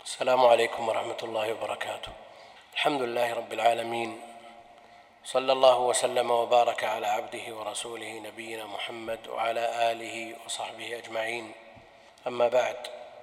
السلام عليكم ورحمة الله وبركاته. الحمد لله رب العالمين، صلى الله وسلم وبارك على عبده ورسوله نبينا محمد وعلى آله وصحبه أجمعين. أما بعد،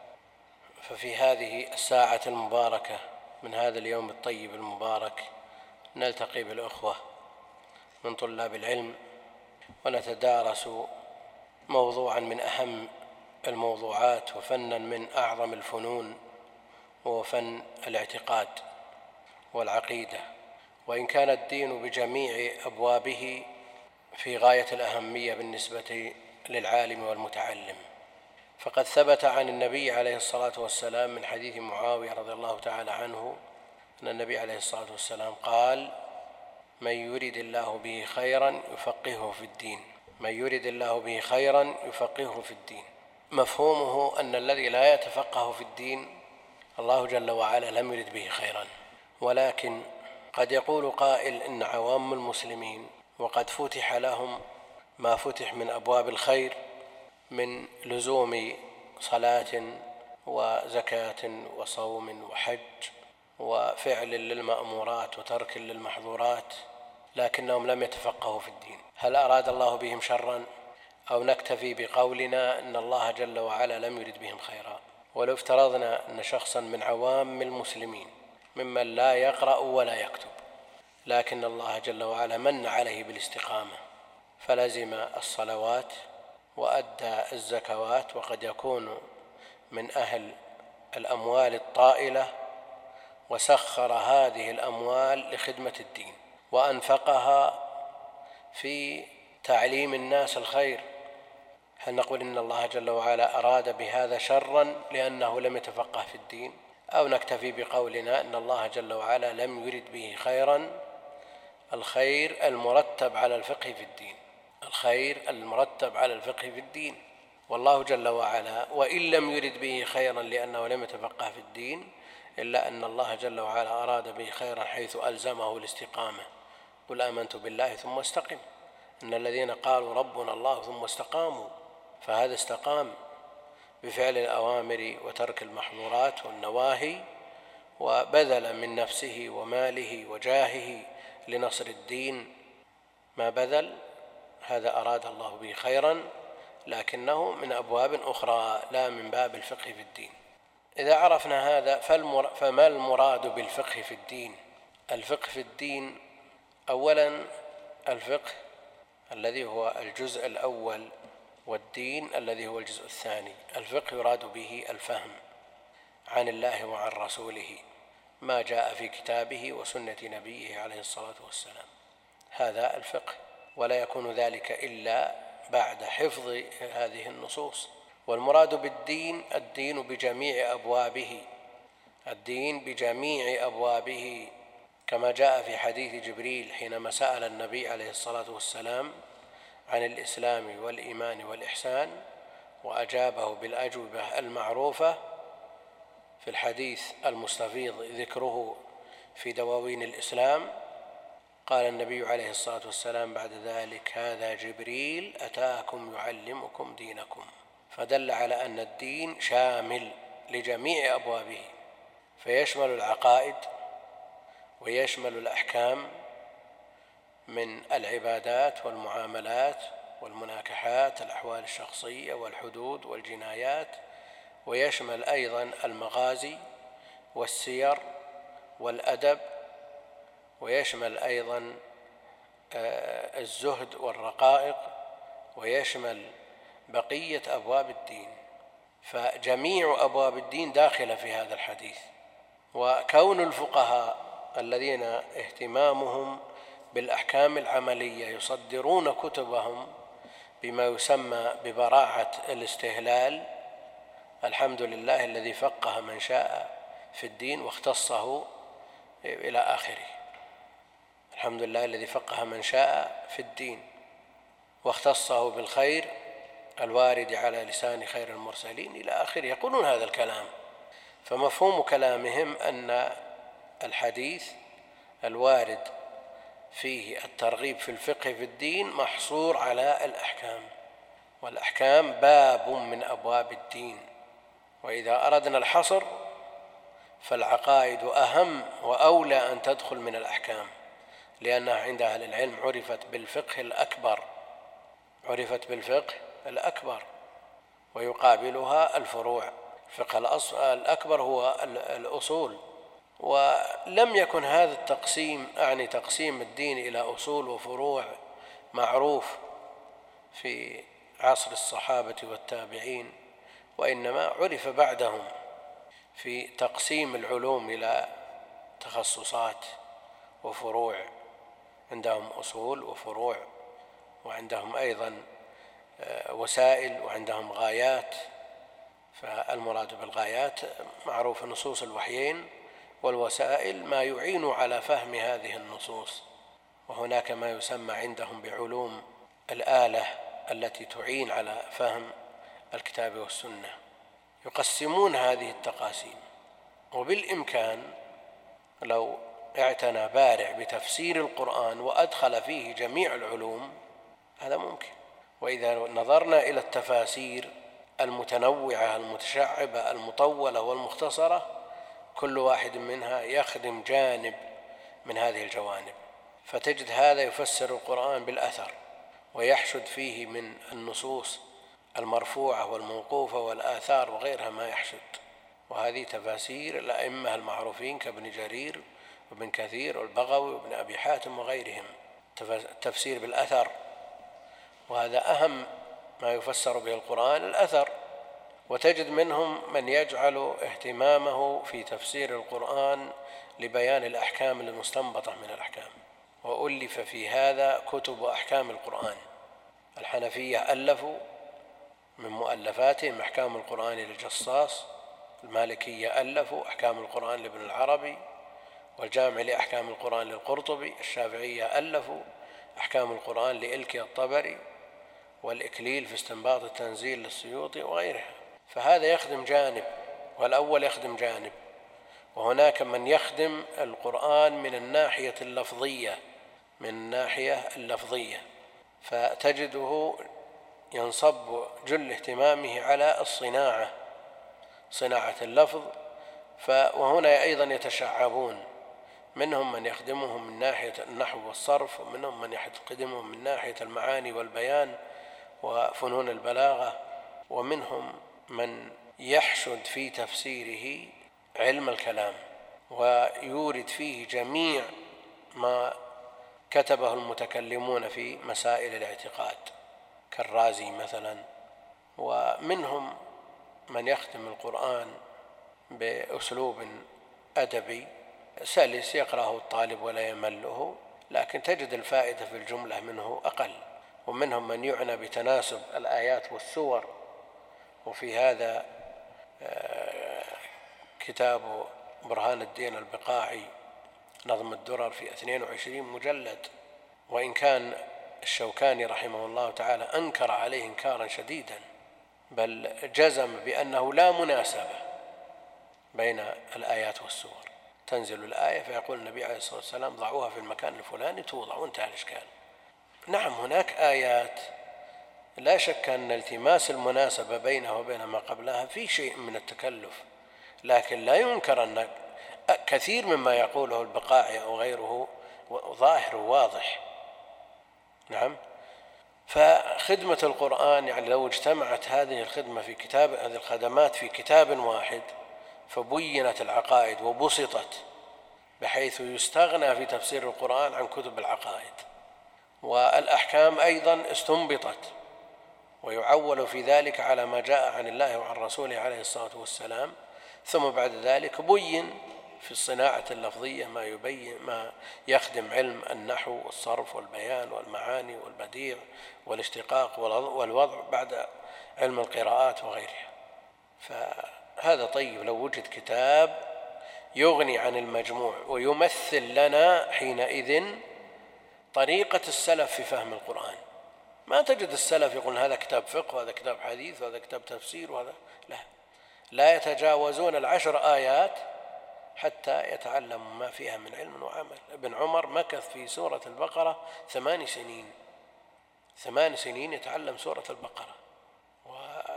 ففي هذه الساعة المباركة من هذا اليوم الطيب المبارك نلتقي بالأخوة من طلاب العلم ونتدارس موضوعا من أهم الموضوعات وفنا من أعظم الفنون، وهو فن الاعتقاد والعقيدة. وإن كان الدين بجميع أبوابه في غاية الأهمية بالنسبة للعالم والمتعلم، فقد ثبت عن النبي عليه الصلاة والسلام من حديث معاوية رضي الله تعالى عنه أن النبي عليه الصلاة والسلام قال: من يرد الله به خيرا يفقهه في الدين. من يرد الله به خيرا يفقهه في الدين. مفهومه أن الذي لا يتفقه في الدين الله جل وعلا لم يرد به خيرا. ولكن قد يقول قائل إن عوام المسلمين وقد فتح لهم ما فتح من أبواب الخير من لزوم صلاة وزكاة وصوم وحج وفعل للمأمورات وترك للمحظورات، لكنهم لم يتفقهوا في الدين. هل أراد الله بهم شرا، أو نكتفي بقولنا أن الله جل وعلا لم يرد بهم خيرا؟ ولو افترضنا أن شخصا من عوام المسلمين ممن لا يقرأ ولا يكتب، لكن الله جل وعلا من عليه بالاستقامة فلزم الصلوات وأدى الزكوات، وقد يكون من أهل الأموال الطائلة، وسخر هذه الأموال لخدمة الدين وأنفقها في تعليم الناس الخير، هل نقول إن الله جل وعلا أراد بهذا شرا لأنه لم يتفقه في الدين؟ أو نكتفي بقولنا أن الله جل وعلا لم يرد به خيرا، الخير المرتب على الفقه في الدين، الخير المرتب على الفقه في الدين. والله جل وعلا وإن لم يرد به خيرا لأنه لم يتفقه في الدين، إلا أن الله جل وعلا أراد به خيرا حيث ألزمه الاستقامة. قل آمنت بالله ثم استقم. إن الذين قالوا ربنا الله ثم استقاموا، فهذا استقام بفعل الأوامر وترك المحظورات والنواهي، وبذل من نفسه وماله وجاهه لنصر الدين ما بذل. هذا أراد الله به خيرا، لكنه من أبواب أخرى لا من باب الفقه في الدين. إذا عرفنا هذا فما المراد بالفقه في الدين؟ الفقه في الدين أولا الفقه الذي هو الجزء الأول، والدين الذي هو الجزء الثاني. الفقه يراد به الفهم عن الله وعن رسوله، ما جاء في كتابه وسنة نبيه عليه الصلاة والسلام، هذا الفقه، ولا يكون ذلك إلا بعد حفظ هذه النصوص. والمراد بالدين الدين بجميع أبوابه، الدين بجميع أبوابه، كما جاء في حديث جبريل حينما سأل النبي عليه الصلاة والسلام عن الإسلام والإيمان والإحسان، وأجابه بالأجوبة المعروفة في الحديث المستفيض ذكره في دواوين الإسلام. قال النبي عليه الصلاة والسلام بعد ذلك: هذا جبريل أتاكم يعلمكم دينكم. فدل على أن الدين شامل لجميع أبوابه، فيشمل العقائد ويشمل الأحكام من العبادات والمعاملات والمناكحات، الأحوال الشخصية والحدود والجنايات، ويشمل أيضا المغازي والسير والأدب، ويشمل أيضا الزهد والرقائق، ويشمل بقية أبواب الدين. فجميع أبواب الدين داخلة في هذا الحديث. وكون الفقهاء الذين اهتمامهم بالأحكام العملية يصدرون كتبهم بما يسمى ببراعة الاستهلال، الحمد لله الذي فقه من شاء في الدين واختصه إلى آخره. الحمد لله الذي فقه من شاء في الدين واختصه بالخير الوارد على لسان خير المرسلين إلى آخره، يقولون هذا الكلام. فمفهوم كلامهم أن الحديث الوارد فيه الترغيب في الفقه في الدين محصور على الأحكام، والأحكام باب من أبواب الدين، وإذا أردنا الحصر فالعقائد أهم وأولى أن تدخل من الأحكام، لأنها عند أهل العلم عرفت بالفقه الأكبر، ويقابلها الفروع. الفقه الأكبر هو الأصول. ولم يكن هذا التقسيم، أعني تقسيم الدين إلى أصول وفروع، معروف في عصر الصحابة والتابعين، وإنما عرف بعدهم في تقسيم العلوم إلى تخصصات وفروع. عندهم أصول وفروع، وعندهم أيضا وسائل، وعندهم غايات. فالمراد بالغايات معروف نصوص الوحيين، والوسائل ما يعين على فهم هذه النصوص. وهناك ما يسمى عندهم بعلوم الآلة التي تعين على فهم الكتاب والسنة. يقسمون هذه التقاسيم، وبالإمكان لو اعتنى بارع بتفسير القرآن وأدخل فيه جميع العلوم هذا ممكن. وإذا نظرنا إلى التفاسير المتنوعة المتشعبة المطولة والمختصرة، كل واحد منها يخدم جانب من هذه الجوانب، فتجد هذا يفسر القرآن بالأثر ويحشد فيه من النصوص المرفوعة والموقوفة والآثار وغيرها ما يحشد. وهذه تفاسير الأئمة المعروفين كابن جرير وابن كثير والبغوي وابن أبي حاتم وغيرهم، التفسير بالأثر. وهذا أهم ما يفسر به القرآن، الأثر. وتجد منهم من يجعل اهتمامه في تفسير القرآن لبيان الأحكام المستنبطة من الأحكام، وألف في هذا كتب أحكام القرآن. الحنفية ألفوا من مؤلفاتهم أحكام القرآن للجصاص، المالكية ألفوا أحكام القرآن لابن العربي والجامع لأحكام القرآن للقرطبي، الشافعية ألفوا أحكام القرآن لإلكي الطبري، والإكليل في استنباط التنزيل للسيوطي وغيرها. فهذا يخدم جانب، والأول يخدم جانب. وهناك من يخدم القرآن من الناحية اللفظية، فتجده ينصب جل اهتمامه على صناعة اللفظ. وهنا أيضا يتشعبون، منهم من يخدمهم من ناحية النحو والصرف، ومنهم من يخدمهم من ناحية المعاني والبيان وفنون البلاغة، ومنهم من يحشد في تفسيره علم الكلام ويورد فيه جميع ما كتبه المتكلمون في مسائل الاعتقاد كالرازي مثلا. ومنهم من يختم القرآن بأسلوب أدبي سلس يقرأه الطالب ولا يمله، لكن تجد الفائدة في الجملة منه أقل. ومنهم من يعنى بتناسب الآيات والسور، وفي هذا كتاب برهان الدين البقاعي نظم الدرر في 22 مجلد. وإن كان الشوكاني رحمه الله تعالى أنكر عليه إنكارا شديدا، بل جزم بأنه لا مناسبة بين الآيات والسور. تنزل الآية فيقول النبي عليه الصلاة والسلام ضعوها في المكان الفلاني توضع، وانتهى الإشكال. نعم هناك آيات لا شك أن التماس المناسبة بينها وبين ما قبلها في شيء من التكلف، لكن لا ينكر أن كثير مما يقوله البقاعي أو غيره ظاهر وواضح. نعم. فخدمة القرآن يعني لو اجتمعت هذه الخدمة في كتاب، هذه الخدمات في كتاب واحد، فبينت العقائد وبسطت بحيث يستغنى في تفسير القرآن عن كتب العقائد، والأحكام أيضا استنبطت ويعول في ذلك على ما جاء عن الله وعن رسوله عليه الصلاة والسلام. ثم بعد ذلك بين في الصناعة اللفظية ما يخدم علم النحو والصرف والبيان والمعاني والبديع والاشتقاق والوضع بعد علم القراءات وغيرها. فهذا طيب لو وجد كتاب يغني عن المجموع ويمثل لنا حينئذ طريقة السلف في فهم القرآن. ما تجد السلف يقول هذا كتاب فقه وهذا كتاب حديث وهذا كتاب تفسير وهذا لا يتجاوزون 10 آيات حتى يتعلموا ما فيها من علم وعمل. ابن عمر مكث في سورة البقرة 8 سنين يتعلم سورة البقرة،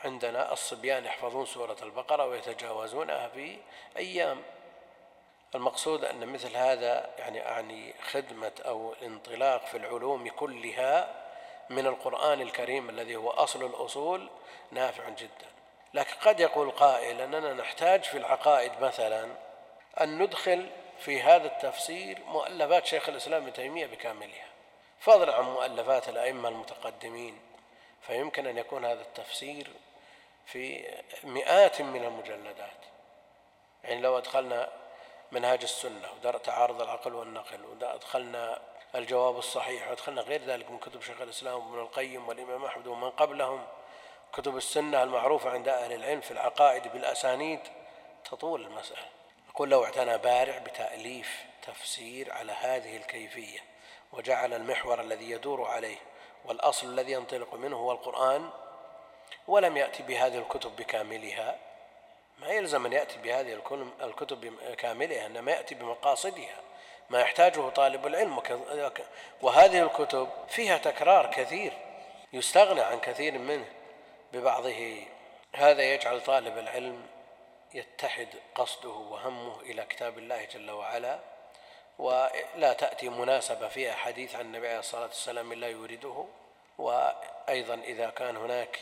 عندنا الصبيان يحفظون سورة البقرة ويتجاوزونها في أيام. المقصود أن مثل هذا يعني خدمة أو الانطلاق في العلوم كلها من القرآن الكريم الذي هو أصل الأصول نافع جدا. لكن قد يقول قائل أننا نحتاج في العقائد مثلا أن ندخل في هذا التفسير مؤلفات شيخ الإسلام ابن تيمية بكاملها، فضلا عن مؤلفات الأئمة المتقدمين، فيمكن أن يكون هذا التفسير في مئات من المجلدات. يعني لو أدخلنا منهاج السنة ودرء تعارض العقل والنقل، وأدخلنا الجواب الصحيح، وأدخلنا غير ذلك من كتب شيخ الإسلام وابن القيم والإمام أحمد ومن قبلهم، كتب السنة المعروفة عند أهل العلم في العقائد بالأسانيد، تطول المسألة. يقول لو اعتنى بارع بتأليف تفسير على هذه الكيفية وجعل المحور الذي يدور عليه والأصل الذي ينطلق منه هو القرآن، ولم يأتي بهذه الكتب بكاملها، ما يلزم أن يأتي بهذه الكتب بكاملها، إنما يأتي بمقاصدها ما يحتاجه طالب العلم. وهذه الكتب فيها تكرار كثير يستغنى عن كثير منه ببعضه. هذا يجعل طالب العلم يتحد قصده وهمه إلى كتاب الله جل وعلا، ولا تأتي مناسبة فيها حديث عن النبي عليه الصلاة والسلام إلا يورده. وأيضا إذا كان هناك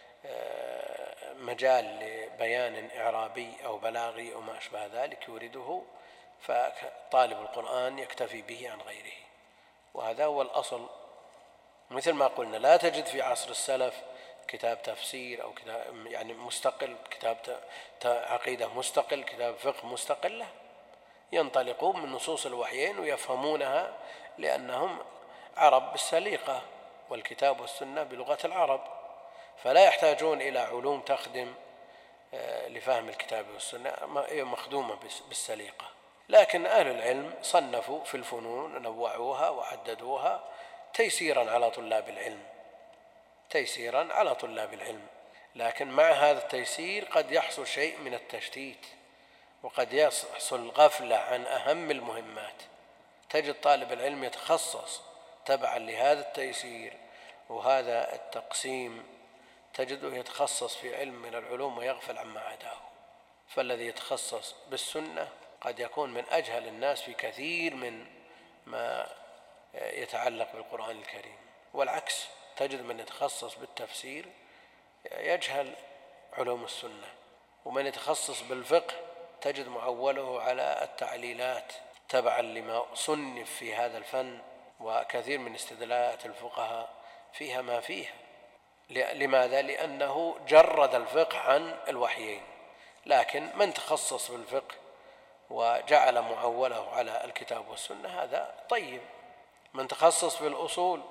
مجال لبيان إعرابي أو بلاغي أو ما أشبه ذلك يورده، فطالب القرآن يكتفي به عن غيره، وهذا هو الأصل. مثل ما قلنا لا تجد في عصر السلف كتاب تفسير أو كتاب يعني مستقل، كتاب عقيدة مستقل، كتاب فقه مستقل، لا، ينطلقون من نصوص الوحيين ويفهمونها لأنهم عرب بالسليقة، والكتاب والسنة بلغة العرب، فلا يحتاجون إلى علوم تخدم لفهم الكتاب والسنة، هي مخدومة بالسليقة. لكن أهل العلم صنفوا في الفنون، نوعوها وعددوها تيسيرا على طلاب العلم، تيسيرا على طلاب العلم. لكن مع هذا التيسير قد يحصل شيء من التشتيت، وقد يحصل غفلة عن أهم المهمات. تجد طالب العلم يتخصص تبعا لهذا التيسير وهذا التقسيم، تجده يتخصص في علم من العلوم ويغفل عما عداه. فالذي يتخصص بالسنة قد يكون من أجهل الناس في كثير من ما يتعلق بالقرآن الكريم، والعكس، تجد من يتخصص بالتفسير يجهل علوم السنة، ومن يتخصص بالفقه تجد معوله على التعليلات تبعا لما صنف في هذا الفن، وكثير من استدلالات الفقهاء فيها ما فيها. لماذا؟ لأنه جرد الفقه عن الوحيين. لكن من تخصص بالفقه وجعل معوله على الكتاب والسنة هذا طيب. من تخصص في الأصول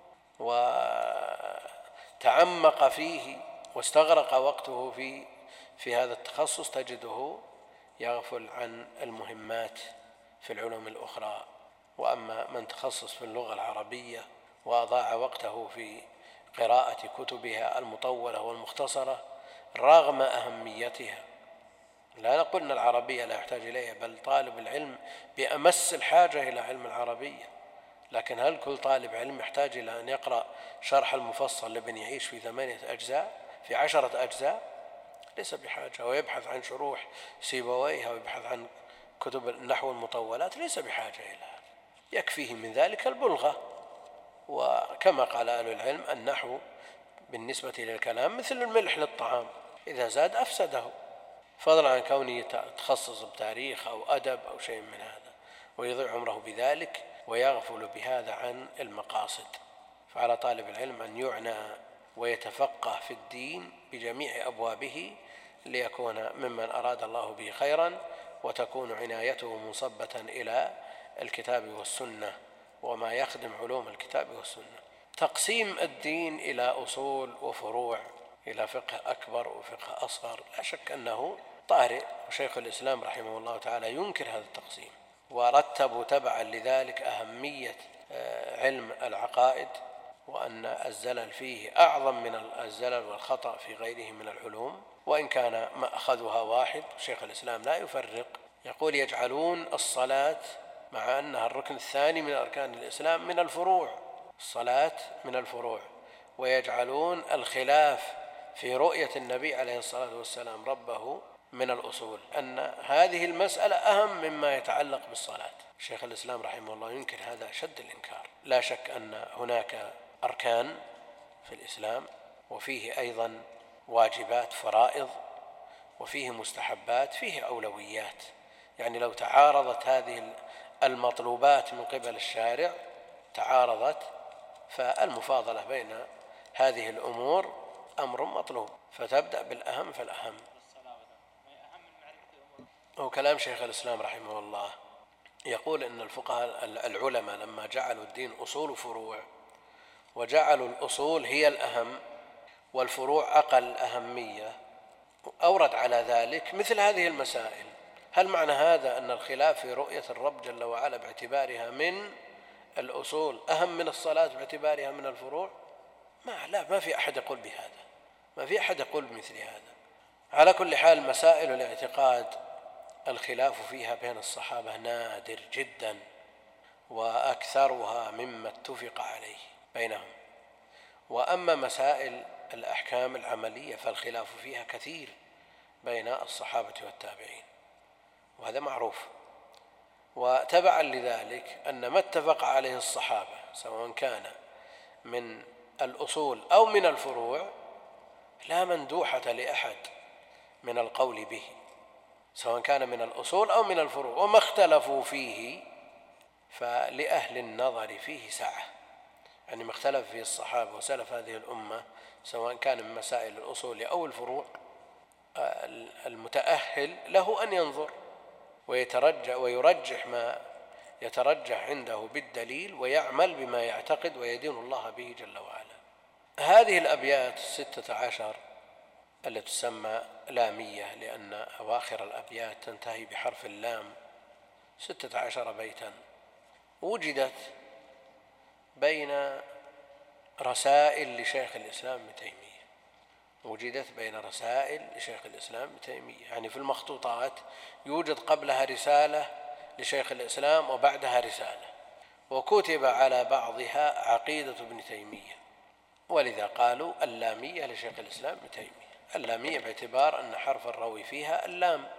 وتعمق فيه واستغرق وقته في هذا التخصص تجده يغفل عن المهمات في العلوم الأخرى. وأما من تخصص في اللغة العربية وأضاع وقته في قراءة كتبها المطولة والمختصرة رغم أهميتها، لا نقول أن العربية لا يحتاج إليها، بل طالب العلم بأمس الحاجة إلى علم العربية. لكن هل كل طالب علم يحتاج إلى أن يقرأ شرح المفصل لابن يعيش في 8 أجزاء في 10 أجزاء؟ ليس بحاجة. ويبحث عن شروح سيبويه ويبحث عن كتب النحو المطولات، ليس بحاجة إلى هذا، يكفيه من ذلك البلغة. وكما قال أهل العلم النحو بالنسبة للكلام مثل الملح للطعام، إذا زاد أفسده، فضلا عن كونه يتخصص بتاريخ أو أدب أو شيء من هذا ويضيع عمره بذلك ويغفل بهذا عن المقاصد. فعلى طالب العلم أن يعنى ويتفقه في الدين بجميع أبوابه ليكون ممن أراد الله به خيرا، وتكون عنايته منصبة إلى الكتاب والسنة وما يخدم علوم الكتاب والسنة. تقسيم الدين إلى أصول وفروع، إلى فقه أكبر وفقه أصغر، لا شك أنه طارئ، وشيخ الإسلام رحمه الله تعالى ينكر هذا التقسيم، ورتبوا تبعا لذلك أهمية علم العقائد، وأن الزلل فيه أعظم من الزلل والخطأ في غيره من العلوم، وإن كان مأخذها واحد. شيخ الإسلام لا يفرق، يقول يجعلون الصلاة مع أنها الركن الثاني من أركان الإسلام من الفروع، الصلاة من الفروع، ويجعلون الخلاف في رؤية النبي عليه الصلاة والسلام ربه من الأصول أن هذه المسألة أهم مما يتعلق بالصلاة. شيخ الإسلام رحمه الله ينكر هذا شد الإنكار. لا شك أن هناك أركان في الإسلام، وفيه أيضا واجبات فرائض، وفيه مستحبات، فيه أولويات. يعني لو تعارضت هذه المطلوبات من قبل الشارع تعارضت، فالمفاضلة بين هذه الأمور أمر مطلوب، فتبدأ بالأهم فالأهم. وكلام شيخ الإسلام رحمه الله يقول إن الفقهاء العلماء لما جعلوا الدين أصول وفروع، وجعلوا الأصول هي الأهم والفروع أقل أهمية، أورد على ذلك مثل هذه المسائل. هل معنى هذا أن الخلاف في رؤية الرب جل وعلا باعتبارها من الأصول أهم من الصلاة باعتبارها من الفروع؟ ما في أحد يقول بهذا، ما في أحد يقول بمثل هذا. على كل حال مسائل الاعتقاد الخلاف فيها بين الصحابة نادر جدا، وأكثرها مما اتفق عليه بينهم. وأما مسائل الأحكام العملية فالخلاف فيها كثير بين الصحابة والتابعين، وهذا معروف. وتبعا لذلك أن ما اتفق عليه الصحابة سواء كان من الأصول أو من الفروع لا مندوحة لأحد من القول به، سواء كان من الأصول أو من الفروع. وما اختلفوا فيه فلأهل النظر فيه سعة، يعني ما اختلف فيه الصحابة وسلف هذه الأمة سواء كان من مسائل الأصول أو الفروع، المتأهل له أن ينظر ويرجح ما يترجح عنده بالدليل، ويعمل بما يعتقد ويدين الله به جل وعلا. هذه الأبيات 16 التي تسمى لامية لأن أواخر الأبيات تنتهي بحرف اللام، 16 بيتا، وجدت بين رسائل لشيخ الإسلام ابن تيمية. يعني في المخطوطات يوجد قبلها رسالة لشيخ الإسلام وبعدها رسالة، وكتب على بعضها عقيدة ابن تيمية، ولذا قالوا اللامية لشيخ الإسلام ابن تيمية. اللامية باعتبار أن حرف الروي فيها اللام،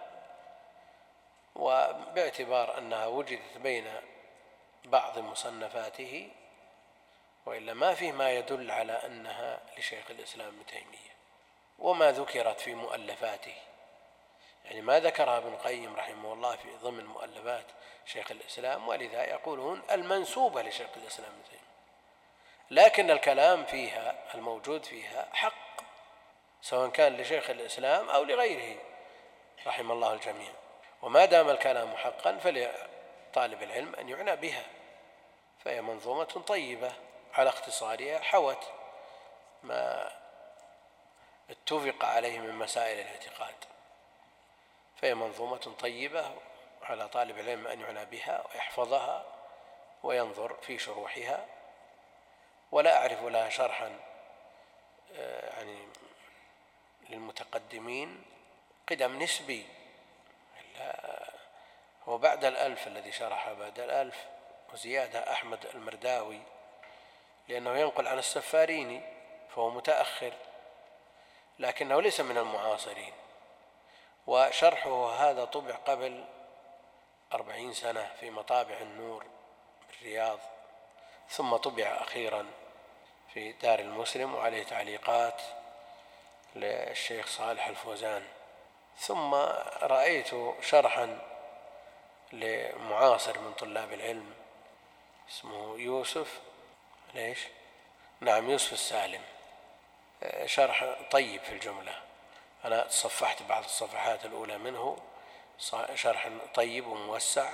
وباعتبار أنها وجدت بين بعض مصنفاته، وإلا ما فيه ما يدل على أنها لشيخ الإسلام ابن تيمية. وما ذكرت في مؤلفاته، يعني ما ذكرها ابن القيم رحمه الله في ضمن مؤلفات شيخ الإسلام، ولذا يقولون المنسوبة لشيخ الإسلام ابن تيمية، لكن الكلام فيها الموجود فيها حق، سواء كان لشيخ الإسلام أو لغيره رحم الله الجميع. وما دام الكلام حقا فلطالب العلم أن يعنى بها، فهي منظومة طيبة على اختصارها، حوت ما اتفق عليه من مسائل الاعتقاد، فهي منظومة طيبة على طالب العلم أن يعنى بها ويحفظها وينظر في شروحها. ولا أعرف لها شرحا يعني للمتقدمين قدم نسبي، هو بعد 1000 الذي شرح بعد 1000 وزيادة أحمد المرداوي، لأنه ينقل عن السفاريني فهو متأخر، لكنه ليس من المعاصرين. وشرحه هذا طبع قبل 40 سنة في مطابع النور بالرياض، ثم طبع أخيرا في دار المسلم، وعليه تعليقات للشيخ صالح الفوزان. ثم رأيت شرحا لمعاصر من طلاب العلم اسمه يوسف يوسف السالم، شرح طيب في الجملة. أنا صفحت بعض الصفحات الأولى منه، شرح طيب وموسع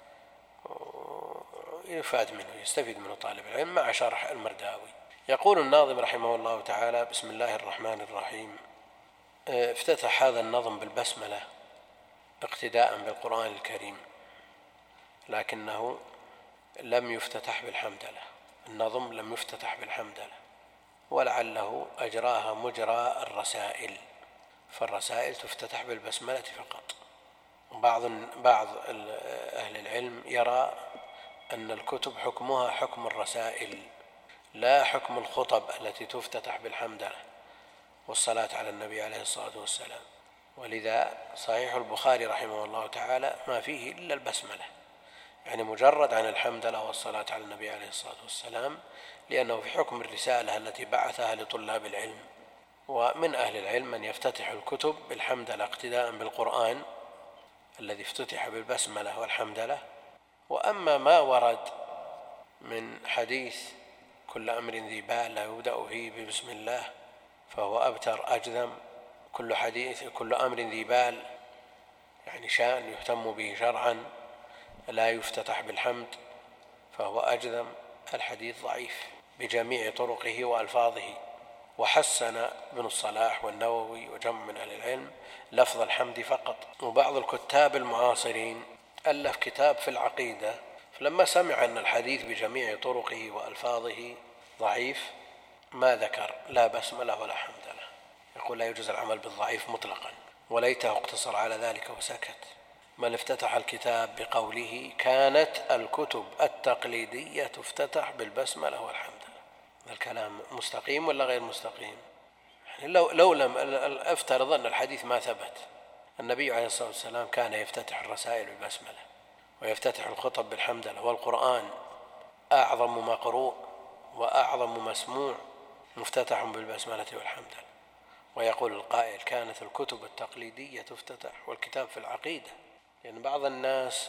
يفاد منه، يستفيد منه طالب العلم مع شرح المرداوي. يقول الناظم رحمه الله تعالى: بسم الله الرحمن الرحيم. افتتح هذا النظم بالبسملة اقتداء بالقرآن الكريم، لكنه لم يفتتح بالحمدلة. النظم لم يفتتح بالحمدلة، ولعله أجراها مجرى الرسائل، فالرسائل تفتتح بالبسملة فقط. بعض أهل العلم يرى أن الكتب حكمها حكم الرسائل لا حكم الخطب التي تفتتح بالحمدلة، والصلاة على النبي عليه الصلاة والسلام. ولذا صحيح البخاري رحمه الله تعالى ما فيه إلا البسملة، يعني مجرد عن الحمدلله والصلاة على النبي عليه الصلاة والسلام، لأنه في حكم الرسالة التي بعثها لطلاب العلم. ومن أهل العلم من يفتتح الكتب بالحمدلله اقتداء بالقرآن الذي افتتح بالبسملة والحمدلله. وأما ما ورد من حديث كل أمر ذي بال لا يبدأ فيه ببسم الله فهو أبتر أجذم، كل أمر ذي بال يعني شأن يهتم به شرعا لا يفتتح بالحمد فهو أجذم، الحديث ضعيف بجميع طرقه وألفاظه. وحسن ابن الصلاح والنووي وجمع من أهل العلم لفظ الحمد فقط. وبعض الكتاب المعاصرين ألف كتاب في العقيدة، فلما سمع أن الحديث بجميع طرقه وألفاظه ضعيف ما ذكر لا بسملة ولا حمدلله، يقول لا يجوز العمل بالضعيف مطلقا، وليته اقتصر على ذلك وسكت. من افتتح الكتاب بقوله كانت الكتب التقليدية تفتتح بالبسملة والحمدلله. الكلام مستقيم ولا غير مستقيم؟ يعني لو لم افترض أن الحديث ما ثبت، النبي عليه الصلاة والسلام كان يفتتح الرسائل بالبسملة ويفتتح الخطب بالحمدلله، والقرآن أعظم مقروء وأعظم مسموع مفتتح بالبسملة والحمدلله. ويقول القائل كانت الكتب التقليدية تفتتح، والكتاب في العقيدة، لأن بعض الناس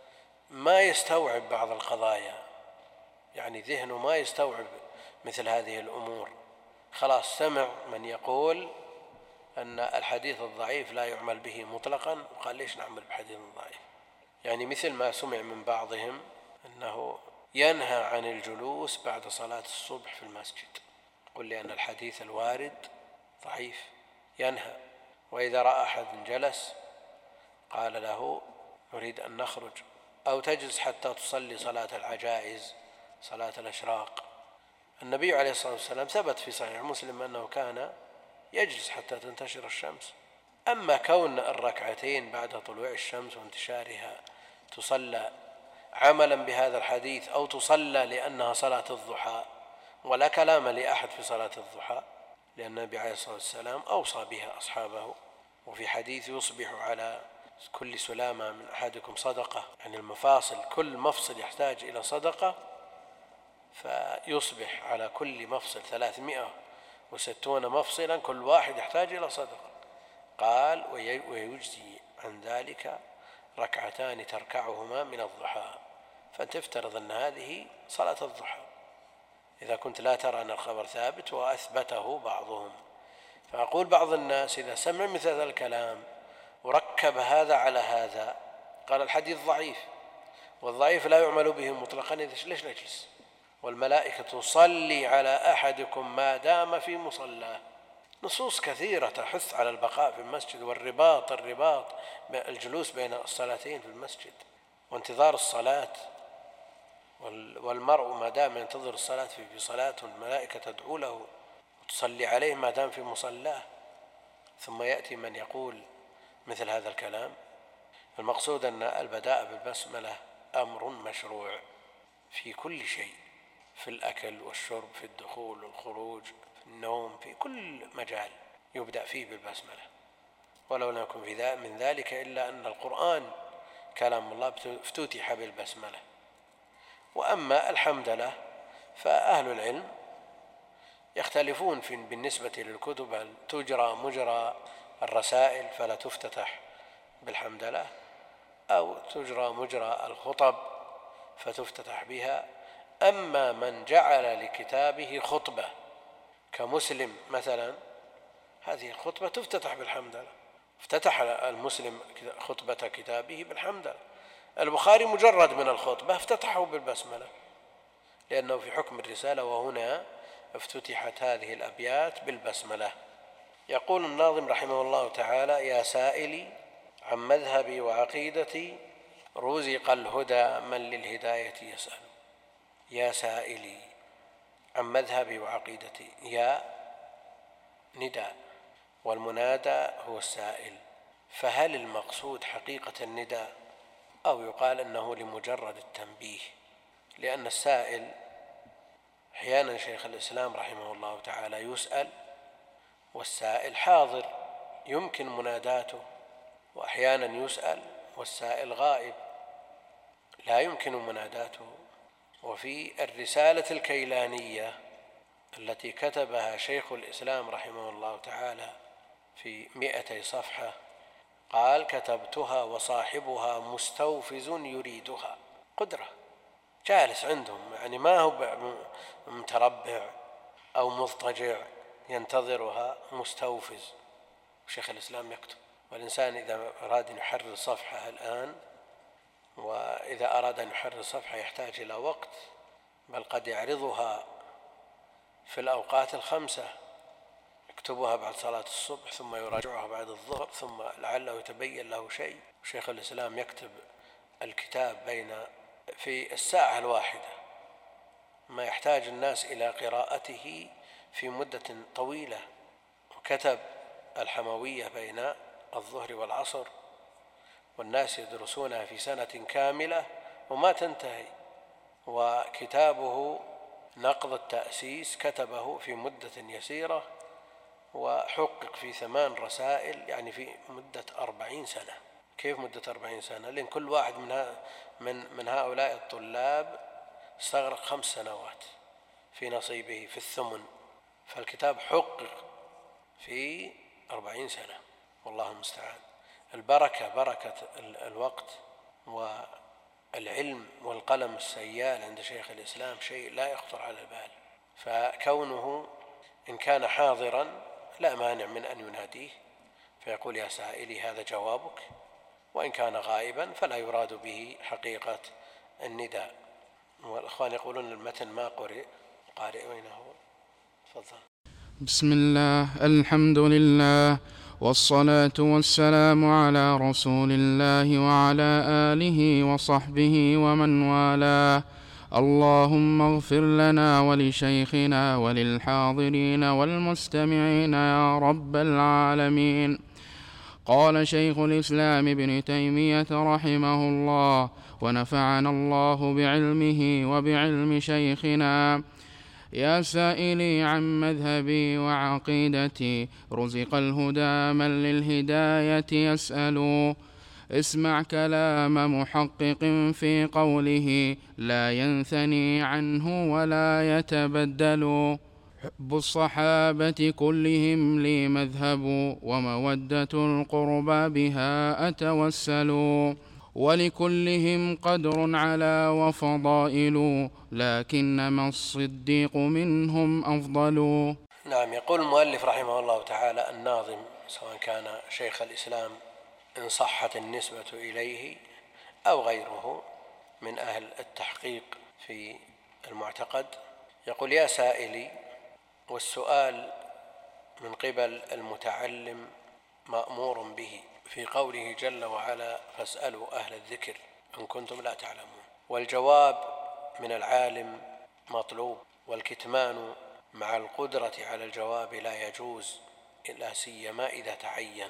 ما يستوعب بعض القضايا، يعني ذهنه ما يستوعب مثل هذه الأمور. خلاص سمع من يقول أن الحديث الضعيف لا يعمل به مطلقا وقال ليش نعمل بحديث ضعيف؟ يعني مثل ما سمع من بعضهم أنه ينهى عن الجلوس بعد صلاة الصبح في المسجد، قل لي أن الحديث الوارد ضعيف ينهى. وإذا رأى أحد جلس قال له نريد أن نخرج، أو تجلس حتى تصلي صلاة العجائز صلاة الأشراق. النبي عليه الصلاة والسلام ثبت في صحيح مسلم أنه كان يجلس حتى تنتشر الشمس. أما كون الركعتين بعد طلوع الشمس وانتشارها تصلى عملا بهذا الحديث أو تصلى لأنها صلاة الضحى، ولا كلام لأحد في صلاة الضحى، لأن النبي عليه الصلاة والسلام أوصى بها أصحابه. وفي حديث يصبح على كل سلامة من أحدكم صدقة، يعني المفاصل كل مفصل يحتاج إلى صدقة، فيصبح على كل مفصل 360 مفصلا كل واحد يحتاج إلى صدقة. قال ويجزي عن ذلك ركعتان تركعهما من الضحى. فتفترض أن هذه صلاة الضحى إذا كنت لا ترى أن الخبر ثابت وأثبته بعضهم. فأقول بعض الناس إذا سمع مثل هذا الكلام وركب هذا على هذا قال الحديث ضعيف، والضعيف لا يعمل به مطلقا، ليش نجلس؟ والملائكة تصلي على أحدكم ما دام في مصلاه. نصوص كثيرة تحث على البقاء في المسجد والرباط الجلوس بين الصلاتين في المسجد وانتظار الصلاة. والمرء ما دام ينتظر الصلاة في صلاة الملائكة تدعو له وتصلي عليه ما دام في مصلاه، ثم يأتي من يقول مثل هذا الكلام. المقصود أن البداء بالبسملة أمر مشروع في كل شيء، في الأكل والشرب، في الدخول والخروج، في النوم، في كل مجال يبدأ فيه بالبسملة. ولو لم يكن من ذلك إلا أن القرآن كلام الله افتتح بالبسملة. وأما الحمدلله فأهل العلم يختلفون بالنسبة للكتب، هل تجرى مجرى الرسائل فلا تفتتح بالحمدلله، أو تجرى مجرى الخطب فتفتتح بها. أما من جعل لكتابه خطبة كمسلم مثلا، هذه الخطبة تفتتح بالحمدلله، افتتح المسلم خطبة كتابه بالحمدلله. البخاري مجرد من الخطبة افتتحه بالبسملة لأنه في حكم الرسالة، وهنا افتتحت هذه الأبيات بالبسملة. يقول الناظم رحمه الله تعالى: يا سائلي عن مذهبي وعقيدتي رزق الهدى من للهداية يسأل. يا سائلي عن مذهبي وعقيدتي، يا نداء والمنادى هو السائل، فهل المقصود حقيقة النداء أو يقال أنه لمجرد التنبيه؟ لأن السائل أحيانا شيخ الإسلام رحمه الله تعالى يسأل والسائل حاضر يمكن مناداته، وأحيانا يسأل والسائل غائب لا يمكن مناداته. وفي الرسالة الكيلانية التي كتبها شيخ الإسلام رحمه الله تعالى في 200 صفحة قال: كتبتها وصاحبها مستوفز يريدها. قدرة، جالس عندهم، يعني ما هو متربع أو مضطجع ينتظرها، مستوفز. شيخ الإسلام يكتب. والإنسان إذا أراد أن يحرر صفحة الآن، وإذا أراد أن يحرر صفحة يحتاج إلى وقت، بل قد يعرضها في الأوقات الخمسة، يكتبها بعد صلاة الصبح ثم يراجعها بعد الظهر، ثم لعله يتبين له شيء. شيخ الإسلام يكتب الكتاب في الساعة الواحدة، ما يحتاج الناس إلى قراءته في مدة طويلة. وكتب الحموية بين الظهر والعصر، والناس يدرسونها في سنة كاملة وما تنتهي. وكتابه نقض التأسيس كتبه في مدة يسيرة، وحقق في 8 رسائل، يعني في مدة 40 سنة. كيف مدة 40 سنة؟ لأن كل واحد من هؤلاء الطلاب استغرق 5 سنوات في نصيبه في الثمن، فالكتاب حقق في 40 سنة، والله المستعان. البركة، بركة الوقت والعلم والقلم السيال عند شيخ الإسلام شيء لا يخطر على البال. فكونه إن كان حاضرا لا مانع من أن يناديه فيقول: يا سائلي هذا جوابك. وإن كان غائبا فلا يراد به حقيقة النداء. والأخوان يقولون المتن ما قرئ. قارئ وين هو؟ تفضل. بسم الله، الحمد لله، والصلاة والسلام على رسول الله وعلى آله وصحبه ومن والاه. اللهم اغفر لنا ولشيخنا وللحاضرين والمستمعين يا رب العالمين. قال شيخ الإسلام ابن تيمية رحمه الله ونفعنا الله بعلمه وبعلم شيخنا: يا سائلي عن مذهبي وعقيدتي، رزق الهدى من للهداية يسأل. اسمع كلام محقق في قوله لا ينثني عنه ولا يتبدل. حب الصحابة كلهم لي مذهب، ومودة القربى بها أتوسل. ولكلهم قدر على وفضائل، لكنما الصديق منهم أفضل. نعم. يقول المؤلف رحمه الله تعالى الناظم، سواء كان شيخ الإسلام إن صحت النسبة إليه أو غيره من أهل التحقيق في المعتقد، يقول: يا سائلي. والسؤال من قبل المتعلم مأمور به في قوله جل وعلا: فاسألوا أهل الذكر إن كنتم لا تعلمون. والجواب من العالم مطلوب، والكتمان مع القدرة على الجواب لا يجوز، لا سيما إذا تعين.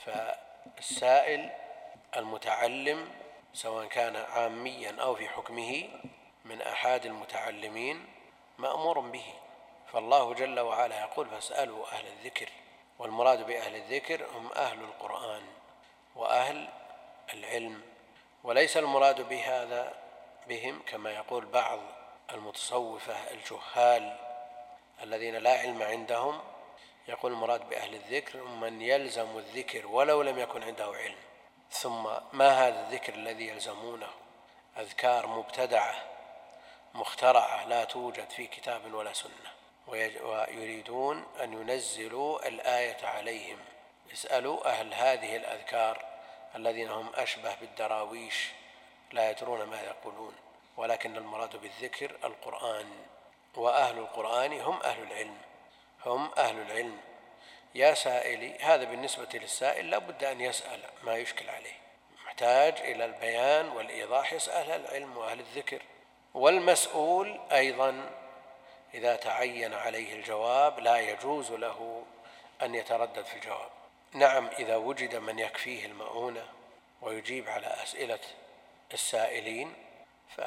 فالسائل المتعلم سواء كان عاميا أو في حكمه من أحد المتعلمين مأمور به. فالله جل وعلا يقول: فاسألوا أهل الذكر، والمراد بأهل الذكر هم أهل القرآن وأهل العلم، وليس المراد بهذا بهم كما يقول بعض المتصوفة الجهال الذين لا علم عندهم. يقول المراد بأهل الذكر هم من يلزم الذكر ولو لم يكن عنده علم. ثم ما هذا الذكر الذي يلزمونه؟ أذكار مبتدعة مخترعة لا توجد في كتاب ولا سنة، ويريدون أن ينزلوا الآية عليهم. اسألوا أهل هذه الأذكار الذين هم أشبه بالدراويش لا يدرون ما يقولون، ولكن المراد بالذكر القرآن، وأهل القرآن هم أهل العلم، هم أهل العلم. يا سائلي، هذا بالنسبة للسائل لا بد أن يسأل ما يشكل عليه، محتاج إلى البيان والإيضاح، يسأل أهل العلم وأهل الذكر. والمسؤول أيضا إذا تعين عليه الجواب لا يجوز له أن يتردد في الجواب. نعم، إذا وجد من يكفيه المؤونة ويجيب على أسئلة السائلين،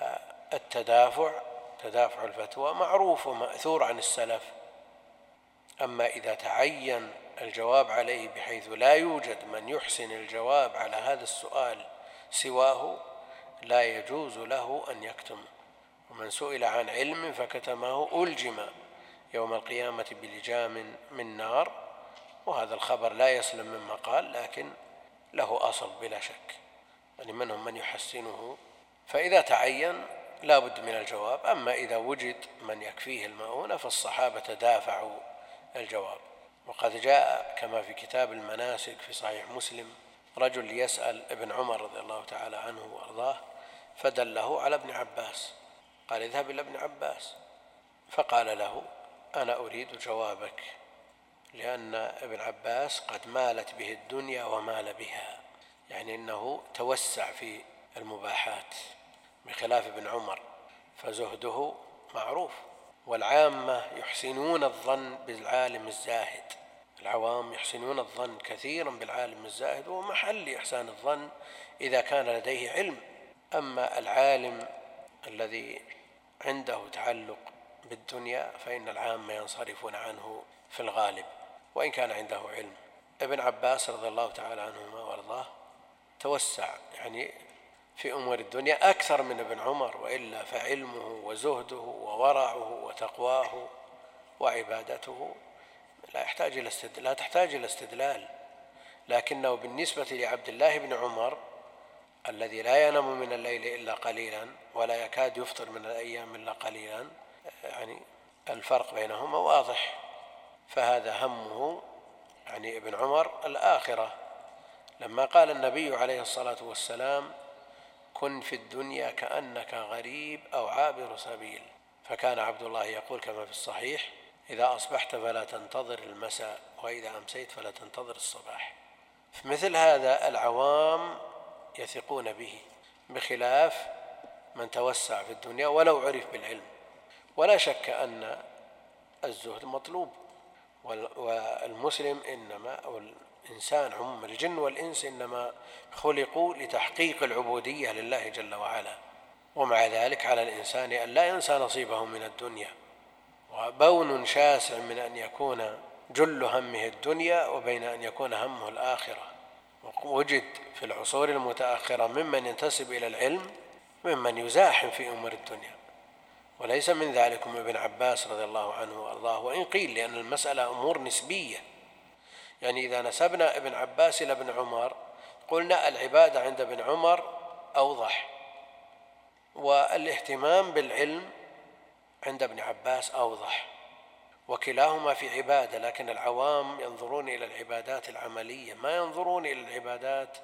فالتدافع، تدافع الفتوى، معروف ومأثور عن السلف أما إذا تعين الجواب عليه بحيث لا يوجد من يحسن الجواب على هذا السؤال سواه لا يجوز له أن يكتم. ومن سئل عن علم فكتمه ألجم يوم القيامة بلجام من نار. وهذا الخبر لا يسلم مما قال، لكن له أصل بلا شك، يعني منهم من يحسنه. فإذا تعين لا بد من الجواب. أما إذا وجد من يكفيه المؤونة فالصحابة دافعوا الجواب. وقد جاء كما في كتاب المناسك في صحيح مسلم رجل يسأل ابن عمر رضي الله تعالى عنه وأرضاه، فدله على ابن عباس، قال اذهب إلى ابن عباس، فقال له أنا أريد جوابك، لأن ابن عباس قد مالت به الدنيا ومال بها، يعني أنه توسع في المباحات بخلاف ابن عمر، فزهده معروف. والعامة يحسنون الظن بالعالم الزاهد، العوام يحسنون الظن كثيرا بالعالم الزاهد، ومحل إحسان الظن إذا كان لديه علم. أما العالم الذي عنده تعلق بالدنيا فإن العامة ينصرفون عنه في الغالب وإن كان عنده علم. ابن عباس رضي الله تعالى عنهما وارضاه توسع يعني في أمور الدنيا أكثر من ابن عمر، وإلا فعلمه وزهده وورعه وتقواه وعبادته لا تحتاج إلى استدلال. لكنه بالنسبة لعبد الله بن عمر الذي لا ينام من الليل إلا قليلا ولا يكاد يفطر من الأيام إلا قليلا، يعني الفرق بينهما واضح. فهذا همه يعني ابن عمر الآخرة. لما قال النبي عليه الصلاة والسلام كن في الدنيا كأنك غريب أو عابر سبيل، فكان عبد الله يقول كما في الصحيح إذا أصبحت فلا تنتظر المساء وإذا أمسيت فلا تنتظر الصباح. في مثل هذا العوام يثقون به، بخلاف من توسع في الدنيا ولو عرف بالعلم. ولا شك أن الزهد مطلوب، والمسلم إنما أو الإنسان عموما الجن والإنس إنما خلقوا لتحقيق العبودية لله جل وعلا. ومع ذلك على الإنسان أن لا ينسى نصيبه من الدنيا، وبون شاسع من أن يكون جل همه الدنيا وبين أن يكون همه الآخرة. ووجد في العصور المتأخرة ممن ينتسب إلى العلم ممن يزاحم في أمور الدنيا، وليس من ذلكم ابن عباس رضي الله عنه وأرضاه، وإن قيل لأن المسألة أمور نسبية. يعني إذا نسبنا ابن عباس إلى ابن عمر قلنا العبادة عند ابن عمر أوضح، والاهتمام بالعلم عند ابن عباس أوضح، وكلاهما في عبادة، لكن العوام ينظرون إلى العبادات العملية ما ينظرون إلى العبادات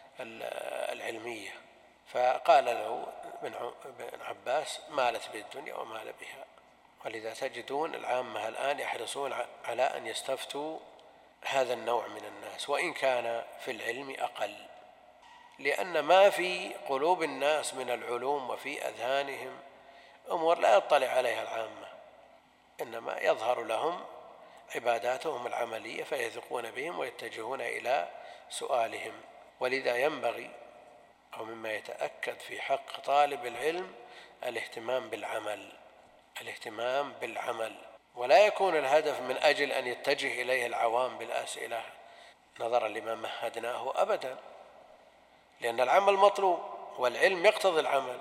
العلمية. فقال له ابن عباس مالت به الدنيا ومال بها. ولذا تجدون العامة الآن يحرصون على أن يستفتوا هذا النوع من الناس وإن كان في العلم أقل، لأن ما في قلوب الناس من العلوم وفي أذهانهم أمور لا يطلع عليها العامة، إنما يظهر لهم عباداتهم العملية فيثقون بهم ويتجهون إلى سؤالهم. ولذا ينبغي أو مما يتأكد في حق طالب العلم الاهتمام بالعمل، ولا يكون الهدف من أجل أن يتجه إليه العوام بالأسئلة نظرا لما مهدناه أبدا، لأن العمل مطلوب والعلم يقتضي العمل،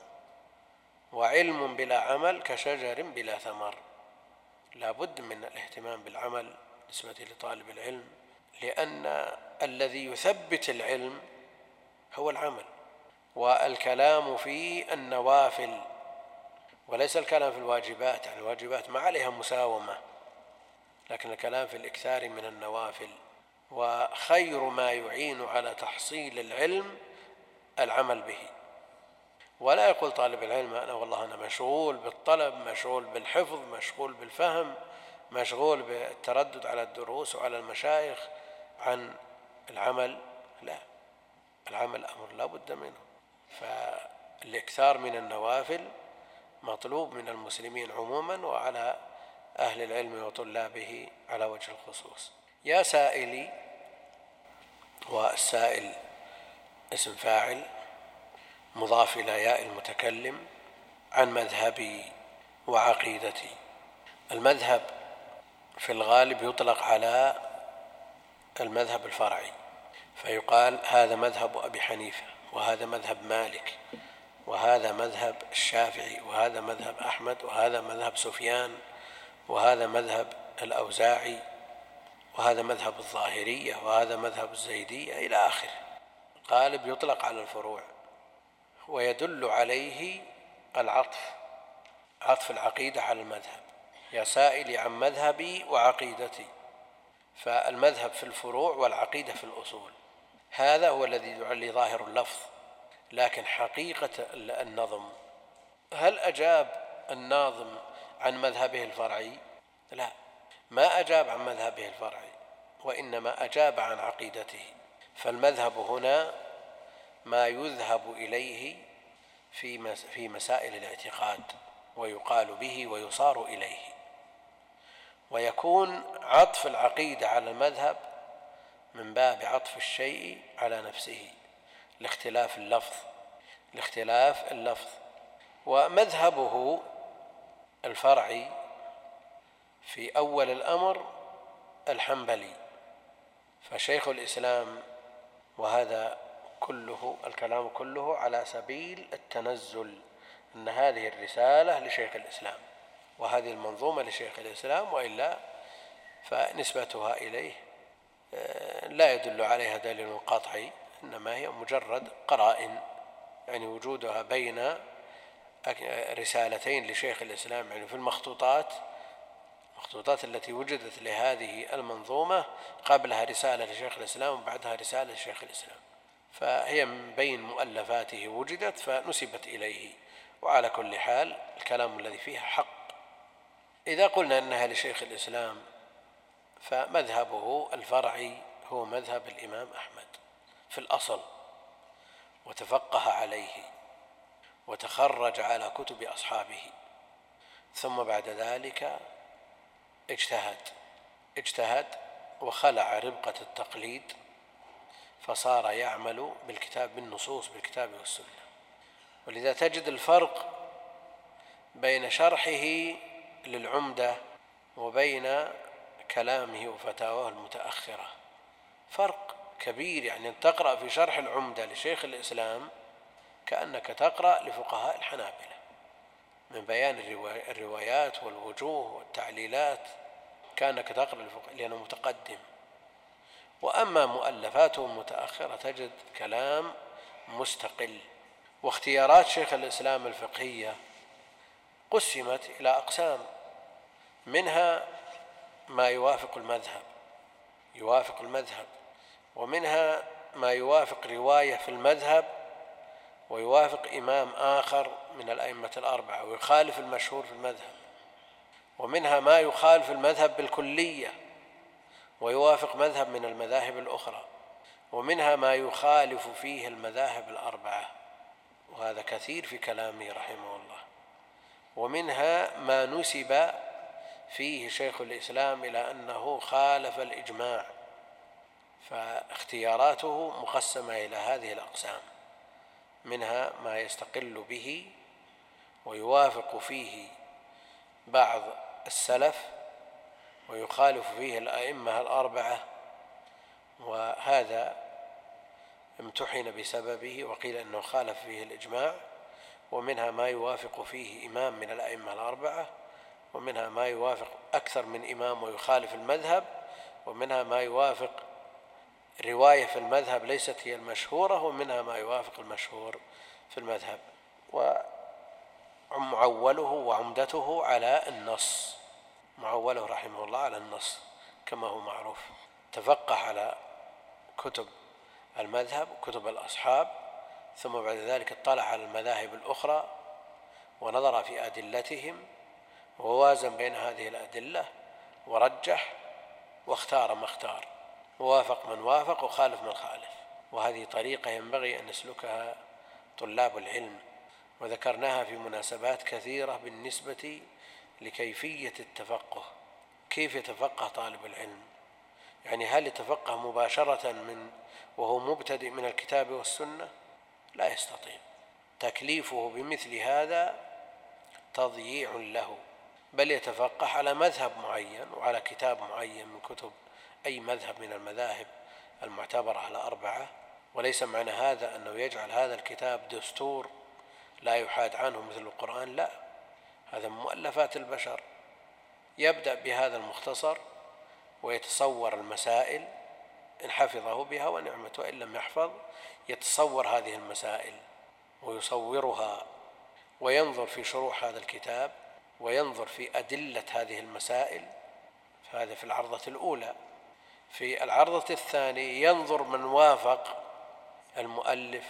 وعلم بلا عمل كشجر بلا ثمر. لا بد من الاهتمام بالعمل بالنسبة لطالب العلم، لأن الذي يثبت العلم هو العمل، والكلام في النوافل وليس الكلام في الواجبات. يعني الواجبات ما عليها مساومة، لكن الكلام في الإكثار من النوافل. وخير ما يعين على تحصيل العلم العمل به. ولا يقول طالب العلم أنا مشغول بالطلب، مشغول بالحفظ، مشغول بالفهم، مشغول بالتردد على الدروس وعلى المشايخ عن العمل. لا، العمل أمر لا بد منه. فالإكثار من النوافل مطلوب من المسلمين عموما وعلى أهل العلم وطلابه على وجه الخصوص. يا سائلي، والسائل اسم فاعل مضاف إلى ياء المتكلم، عن مذهبي وعقيدتي. المذهب في الغالب يطلق على المذهب الفرعي، فيقال هذا مذهب أبي حنيفة، وهذا مذهب مالك، وهذا مذهب الشافعي، وهذا مذهب أحمد، وهذا مذهب سفيان، وهذا مذهب الأوزاعي، وهذا مذهب الظاهرية، وهذا مذهب الزيدية إلى آخره. غالب يطلق على الفروع، ويدل عليه عطف العقيدة على المذهب. يا سائلي عن مذهبي وعقيدتي، فالمذهب في الفروع والعقيدة في الأصول. هذا هو الذي يعلي ظاهر اللفظ. لكن حقيقة النظم، هل أجاب الناظم عن مذهبه الفرعي؟ لا، ما أجاب عن مذهبه الفرعي، وإنما أجاب عن عقيدته. فالمذهب هنا ما يذهب إليه في مسائل الاعتقاد، ويقال به ويصار إليه، ويكون عطف العقيدة على المذهب من باب عطف الشيء على نفسه لاختلاف اللفظ. ومذهبه الفرعي في أول الأمر الحنبلي، فشيخ الإسلام، وهذا الكلام كله على سبيل التنزل، أن هذه الرسالة لشيخ الإسلام وهذه المنظومة لشيخ الإسلام، وإلا فنسبتها إليه لا يدل عليها دليل قطعي، إنما هي مجرد قرائن، يعني وجودها بين رسالتين لشيخ الإسلام، يعني في المخطوطات التي وجدت لهذه المنظومة قبلها رسالة لشيخ الإسلام وبعدها رسالة لشيخ الإسلام، فهي من بين مؤلفاته وجدت فنسبت إليه. وعلى كل حال الكلام الذي فيها حق. إذا قلنا أنها لشيخ الإسلام، فمذهبه الفرعي هو مذهب الإمام أحمد في الأصل، وتفقه عليه وتخرج على كتب أصحابه، ثم بعد ذلك اجتهد وخلع ربقة التقليد، فصار يعمل بالنصوص بالكتاب والسنة. ولذا تجد الفرق بين شرحه للعمدة وبين كلامه وفتاواه المتأخرة فرق كبير. يعني تقرأ في شرح العمدة لشيخ الإسلام كأنك تقرأ لفقهاء الحنابلة، من بيان الروايات والوجوه والتعليلات، كأنك تقرأ لأنه متقدم. وأما مؤلفاته المتأخرة تجد كلام مستقل. واختيارات شيخ الإسلام الفقهية قسمت إلى أقسام، منها ما يوافق المذهب، ومنها ما يوافق رواية في المذهب ويوافق إمام آخر من الأئمة الأربعة ويخالف المشهور في المذهب، ومنها ما يخالف المذهب بالكلية ويوافق مذهب من المذاهب الأخرى، ومنها ما يخالف فيه المذاهب الأربعة، وهذا كثير في كلامه رحمه الله. ومنها ما نسب فيه شيخ الإسلام إلى أنه خالف الإجماع، فاختياراته مقسمة إلى هذه الأقسام، منها ما يستقل به ويوافق فيه بعض السلف ويخالف فيه الأئمة الأربعة، وهذا امتحن بسببه وقيل أنه خالف فيه الإجماع، ومنها ما يوافق فيه إمام من الأئمة الأربعة، ومنها ما يوافق أكثر من إمام ويخالف المذهب، ومنها ما يوافق رواية في المذهب ليست هي المشهورة، ومنها ما يوافق المشهور في المذهب. ومعوله وعمدته على النص، معوله رحمه الله على النص كما هو معروف. تفقه على كتب المذهب وكتب الأصحاب، ثم بعد ذلك اطلع على المذاهب الأخرى ونظر في أدلتهم ووازن بين هذه الأدلة ورجح واختار ما اختار، ووافق من وافق وخالف من خالف. وهذه طريقة ينبغي أن يسلكها طلاب العلم، وذكرناها في مناسبات كثيرة بالنسبة لكيفية التفقه. كيف يتفقه طالب العلم؟ يعني هل يتفقه مباشرة وهو مبتدئ من الكتاب والسنة؟ لا يستطيع. تكليفه بمثل هذا تضييع له، بل يتفقه على مذهب معين وعلى كتاب معين من كتب أي مذهب من المذاهب المعتبرة على 4. وليس معنى هذا أنه يجعل هذا الكتاب دستور لا يحاد عنه مثل القرآن، لا، هذا من مؤلفات البشر. يبدأ بهذا المختصر ويتصور المسائل، إن حفظه بها ونعمت، وإن لم يحفظ يتصور هذه المسائل ويصورها، وينظر في شروح هذا الكتاب وينظر في أدلة هذه المسائل. فهذا في العرضة الأولى. في العرضة الثانية ينظر من وافق المؤلف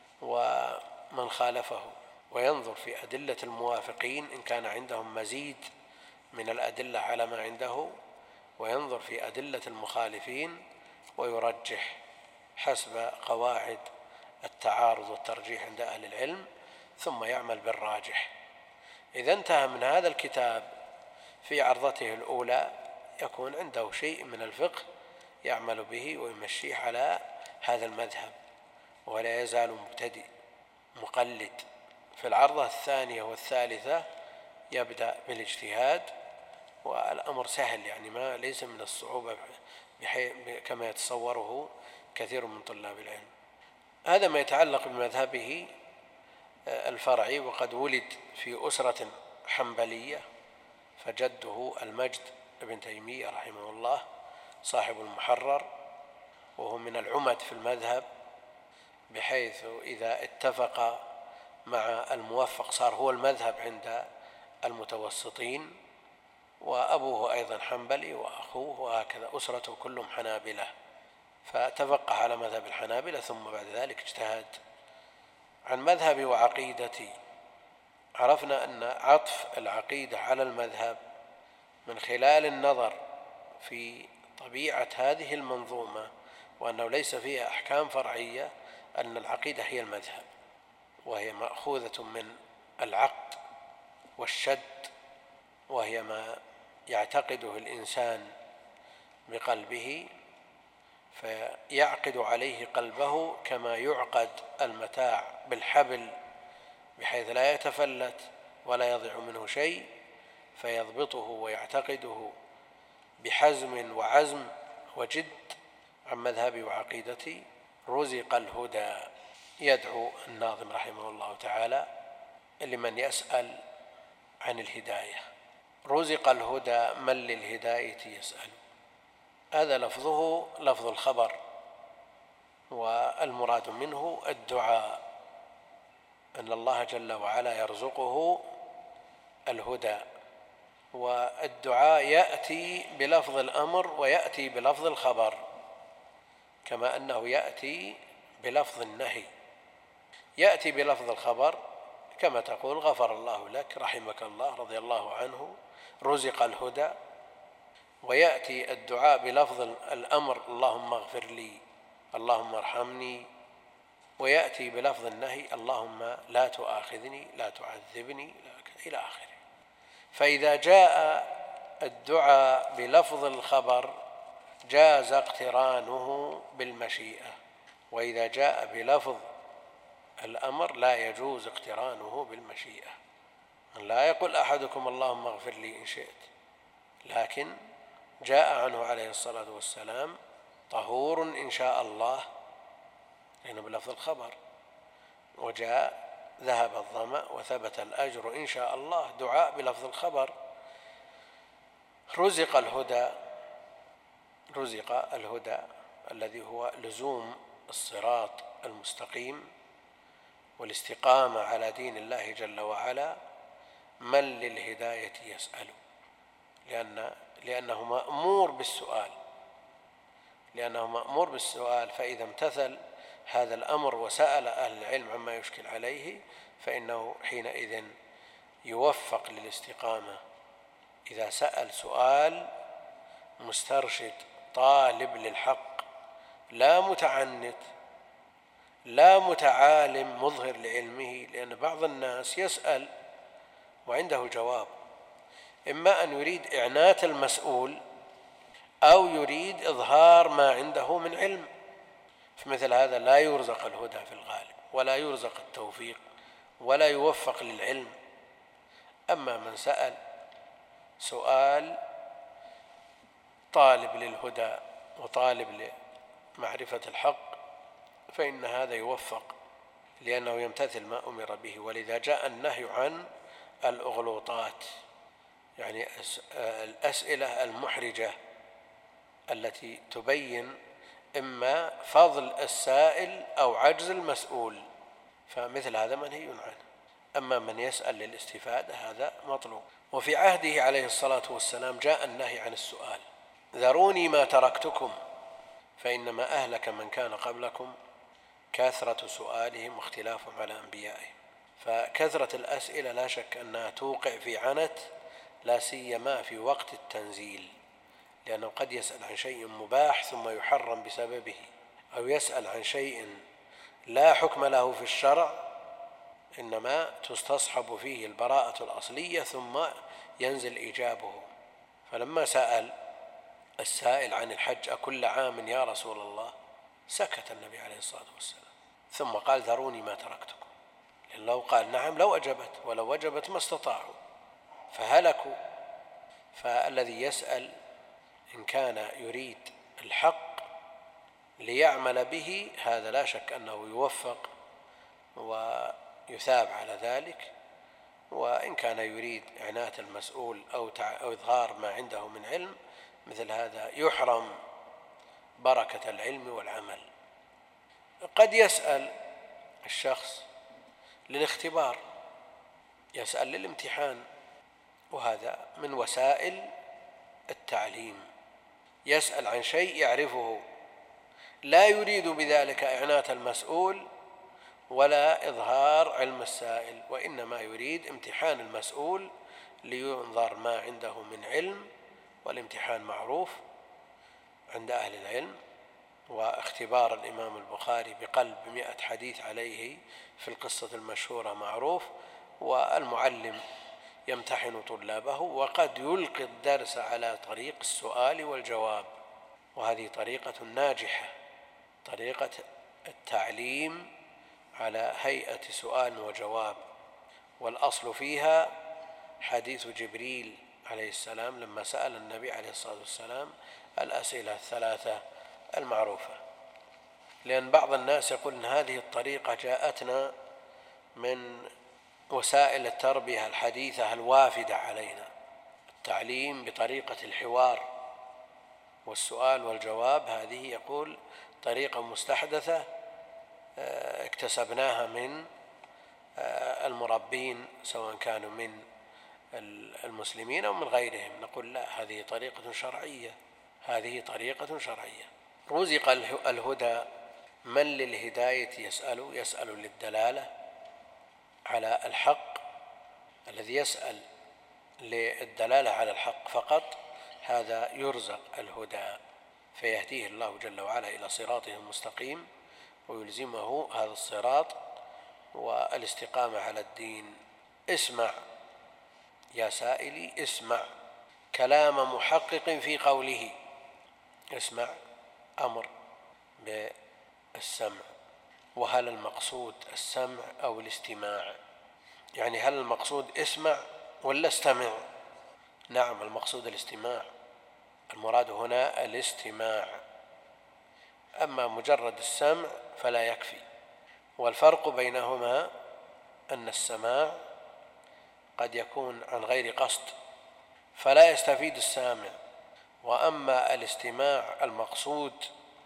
ومن خالفه، وينظر في أدلة الموافقين إن كان عندهم مزيد من الأدلة على ما عنده، وينظر في أدلة المخالفين ويرجح حسب قواعد التعارض والترجيح عند أهل العلم، ثم يعمل بالراجح. إذا انتهى من هذا الكتاب في عرضته الأولى يكون عنده شيء من الفقه يعمل به ويمشيه على هذا المذهب، ولا يزال مبتدئ مقلد. في العرضة الثانية والثالثة يبدأ بالاجتهاد، والأمر سهل، يعني ما ليس من الصعوبة كما يتصوره كثير من طلاب العلم. هذا ما يتعلق بمذهبه الفرعي. وقد ولد في أسرة حنبلية، فجده المجد ابن تيمية رحمه الله صاحب المحرر، وهو من العمد في المذهب، بحيث إذا اتفق مع الموفق صار هو المذهب عند المتوسطين. وأبوه أيضا حنبلي وأخوه، وهكذا أسرته كلهم حنابلة، فتفقه على مذهب الحنابلة ثم بعد ذلك اجتهد. عن مذهبي وعقيدتي عرفنا أن عطف العقيدة على المذهب من خلال النظر في طبيعة هذه المنظومة، وأنه ليس فيها أحكام فرعية، أن العقيدة هي المذهب، وهي مأخوذة من العقد والشد، وهي ما يعتقده الإنسان بقلبه فيعقد عليه قلبه كما يعقد المتاع بالحبل، بحيث لا يتفلت ولا يضيع منه شيء، فيضبطه ويعتقده بحزم وعزم وجد. عن مذهبي وعقيدتي رزق الهدى. يدعو الناظم رحمه الله تعالى لمن يسأل عن الهداية. رزق الهدى من للهداية يسأل. هذا لفظه لفظ الخبر، والمراد منه الدعاء، أن الله جل وعلا يرزقه الهدى. والدعاء يأتي بلفظ الأمر ويأتي بلفظ الخبر، كما أنه يأتي بلفظ النهي. يأتي بلفظ الخبر كما تقول غفر الله لك، رحمك الله، رضي الله عنه، رزق الهدى. ويأتي الدعاء بلفظ الأمر اللهم اغفر لي، اللهم ارحمني. ويأتي بلفظ النهي اللهم لا تؤاخذني، لا تعذبني، إلى آخره. فإذا جاء الدعاء بلفظ الخبر جاز اقترانه بالمشيئة، وإذا جاء بلفظ الأمر لا يجوز اقترانه بالمشيئة. لا يقول أحدكم اللهم اغفر لي إن شئت، لكن جاء عنه عليه الصلاة والسلام طهور إن شاء الله، لأنه بلفظ الخبر. وجاء ذهب الظمأ وثبت الأجر إن شاء الله، دعاء بلفظ الخبر. رزق الهدى، رزق الهدى الذي هو لزوم الصراط المستقيم والاستقامة على دين الله جل وعلا. من للهداية يسأل، لأنه مأمور بالسؤال، فإذا امتثل هذا الأمر وسأل أهل العلم عما يشكل عليه فإنه حينئذ يوفق للاستقامة. إذا سأل سؤال مسترشد طالب للحق، لا متعنت، لا متعالم مظهر لعلمه، لأن بعض الناس يسأل وعنده جواب، إما أن يريد إعنات المسؤول أو يريد إظهار ما عنده من علم. فمثل هذا لا يرزق الهدى في الغالب، ولا يرزق التوفيق، ولا يوفق للعلم. أما من سأل سؤال طالب للهدى وطالب لمعرفة الحق فإن هذا يوفق، لأنه يمتثل ما أمر به. ولذا جاء النهي عن الأغلوطات، يعني الأسئلة المحرجة التي تبين إما فضل السائل أو عجز المسؤول، فمثل هذا منهي عنه. أما من يسأل للاستفادة هذا مطلوب. وفي عهده عليه الصلاة والسلام جاء النهي عن السؤال: ذروني ما تركتكم فإنما أهلك من كان قبلكم كثرة سؤالهم واختلافهم على أنبيائهم. فكثرة الأسئلة لا شك أنها توقع في عنت، لا سيما في وقت التنزيل، لأنه قد يسأل عن شيء مباح ثم يحرم بسببه، أو يسأل عن شيء لا حكم له في الشرع إنما تستصحب فيه البراءة الأصلية ثم ينزل إيجابه. فلما سأل السائل عن الحج: أكل عام يا رسول الله؟ سكت النبي عليه الصلاة والسلام، ثم قال: ذروني ما تركتكم. لأن لو قال نعم لو وجبت، ولو وجبت ما استطاعوا فهلكوا. فالذي يسأل إن كان يريد الحق ليعمل به هذا لا شك أنه يوفق ويثاب على ذلك. وإن كان يريد عناية المسؤول أو إظهار ما عنده من علم، مثل هذا يحرم بركة العلم والعمل. قد يسأل الشخص للاختبار، يسأل للامتحان، وهذا من وسائل التعليم. يسأل عن شيء يعرفه، لا يريد بذلك إعنات المسؤول ولا إظهار علم السائل، وإنما يريد امتحان المسؤول لينظر ما عنده من علم، والامتحان معروف عند أهل العلم. واختبار الإمام البخاري بقلب 100 حديث عليه في القصة المشهورة معروف. والمعلم يمتحن طلابه، وقد يلقي الدرس على طريق السؤال والجواب، وهذه طريقة ناجحة، طريقة التعليم على هيئة سؤال وجواب. والأصل فيها حديث جبريل عليه السلام لما سأل النبي عليه الصلاة والسلام الأسئلة الثلاثة المعروفة. لأن بعض الناس يقول إن هذه الطريقة جاءتنا من وسائل التربية الحديثة الوافدة علينا، التعليم بطريقة الحوار والسؤال والجواب. هذه يقول طريقة مستحدثة اكتسبناها من المربين سواء كانوا من المسلمين أو من غيرهم. نقول لا، هذه طريقة شرعية، هذه طريقة شرعية. رزق الهدى من للهداية يسأل للدلالة على الحق. الذي يسأل للدلالة على الحق فقط هذا يرزق الهدى، فيهديه الله جل وعلا إلى صراطه المستقيم ويلزمه هذا الصراط والاستقامة على الدين. اسمع يا سائلي، اسمع كلام محقق في قوله. اسمع أمر بالسمع. وهل المقصود السمع أو الاستماع؟ يعني هل المقصود اسمع ولا استمع؟ نعم، المقصود الاستماع، المراد هنا الاستماع. أما مجرد السمع فلا يكفي. والفرق بينهما أن السماع قد يكون عن غير قصد فلا يستفيد السامع، وأما الاستماع المقصود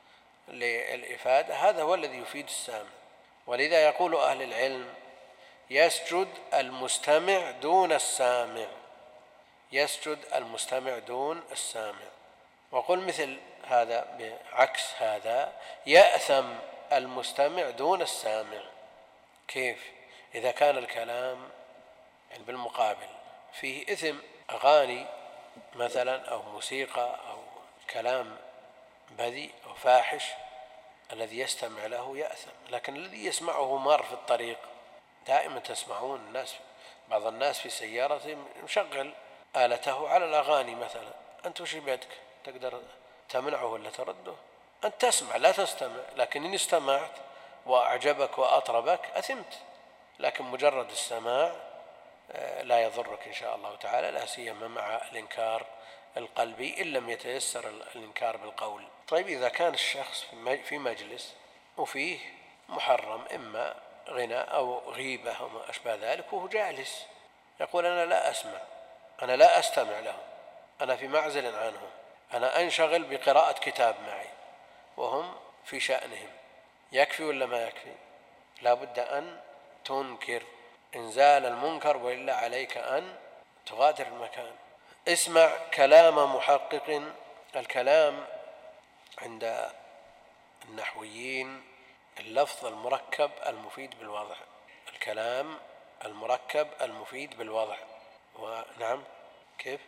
للإفادة هذا هو الذي يفيد السامع. ولذا يقول أهل العلم: يسجد المستمع دون السامع، يسجد المستمع دون السامع. وقل مثل هذا بعكس هذا: يأثم المستمع دون السامع. كيف؟ إذا كان الكلام يعني بالمقابل فيه إثم، أغاني مثلا أو موسيقى أو كلام بذيء أو فاحش، الذي يستمع له يأثم. لكن الذي يسمعه مار في الطريق، دائما تسمعون الناس، بعض الناس في سيارته مشغل آلته على الأغاني مثلا، أنت وش بيدك؟ تقدر تمنعه ولا ترده؟ أنت تسمع لا تستمع. لكن إن استمعت وأعجبك وأطربك أثمت. لكن مجرد السماع لا يضرك إن شاء الله تعالى، لا سيما مع الإنكار القلبي إن لم يتيسر الإنكار بالقول. طيب إذا كان الشخص في مجلس وفيه محرم إما غنى أو غيبة أو ما أشبه ذلك وهو جالس يقول أنا لا أسمع، أنا لا أستمع لهم، أنا في معزل عنهم، أنا أنشغل بقراءة كتاب معي وهم في شأنهم، يكفي ولا ما يكفي؟ لا بد أن تنكر إنزال المنكر وإلا عليك أن تغادر المكان. اسمع كلام محقق. الكلام عند النحويين اللفظ المركب المفيد بالوضع، الكلام المركب المفيد بالوضع. ونعم كيف؟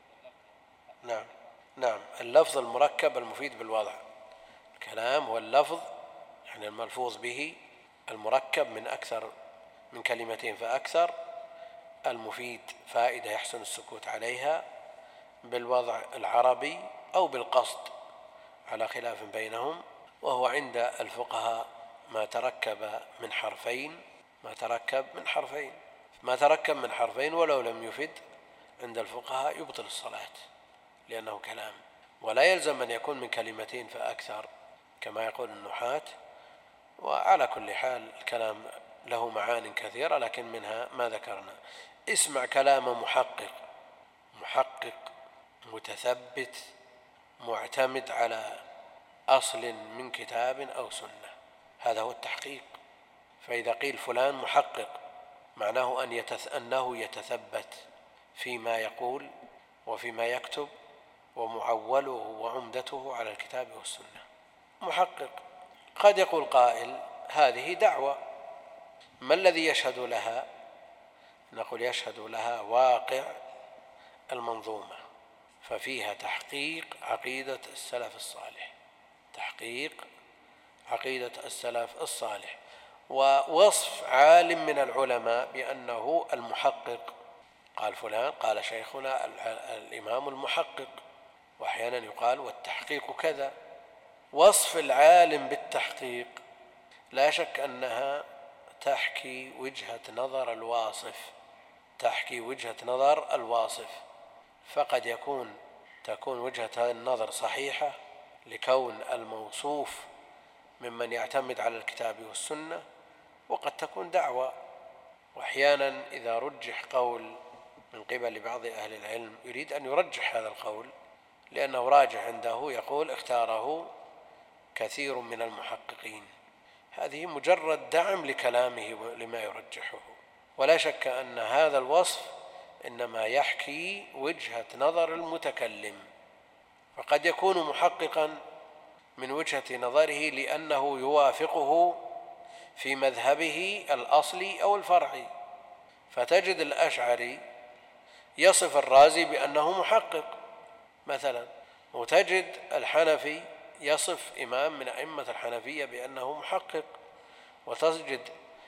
نعم اللفظ المركب المفيد بالوضع. الكلام هو اللفظ يعني الملفوظ به المركب من أكثر من كلمتين فأكثر، المفيد فائدة يحسن السكوت عليها بالوضع العربي أو بالقصد على خلاف بينهم. وهو عند الفقهاء ما تركب من حرفين، ما تركب من حرفين ولو لم يفد عند الفقهاء يبطل الصلاة لأنه كلام، ولا يلزم أن يكون من كلمتين فأكثر كما يقول النحاة. وعلى كل حال الكلام له معان كثيرة لكن منها ما ذكرنا. اسمع كلام محقق متثبت معتمد على أصل من كتاب أو سنة، هذا هو التحقيق. فإذا قيل فلان محقق معناه أنه يتثبت فيما يقول وفيما يكتب ومعوله وعمدته على الكتاب والسنة. محقق. قد يقول قائل هذه دعوة، ما الذي يشهد لها؟ نقول يشهد لها واقع المنظومة، ففيها تحقيق عقيدة السلف الصالح ووصف عالم من العلماء بأنه المحقق. قال فلان، قال شيخنا الإمام المحقق، وأحيانا يقال والتحقيق كذا. وصف العالم بالتحقيق لا شك أنها تحكي وجهة نظر الواصف، فقد تكون وجهة النظر صحيحة لكون الموصوف ممن يعتمد على الكتاب والسنة، وقد تكون دعوة. وأحيانا إذا رجح قول من قبل بعض أهل العلم يريد أن يرجح هذا القول لأنه راجح عنده، يقول اختاره كثير من المحققين، هذه مجرد دعم لكلامه لما يرجحه. ولا شك أن هذا الوصف إنما يحكي وجهة نظر المتكلم، فقد يكون محققا من وجهة نظره لأنه يوافقه في مذهبه الأصلي أو الفرعي، فتجد الأشعري يصف الرازي بأنه محقق مثلا، وتجد الحنفي يصف إمام من أئمة الحنفية بأنه محقق، وتجد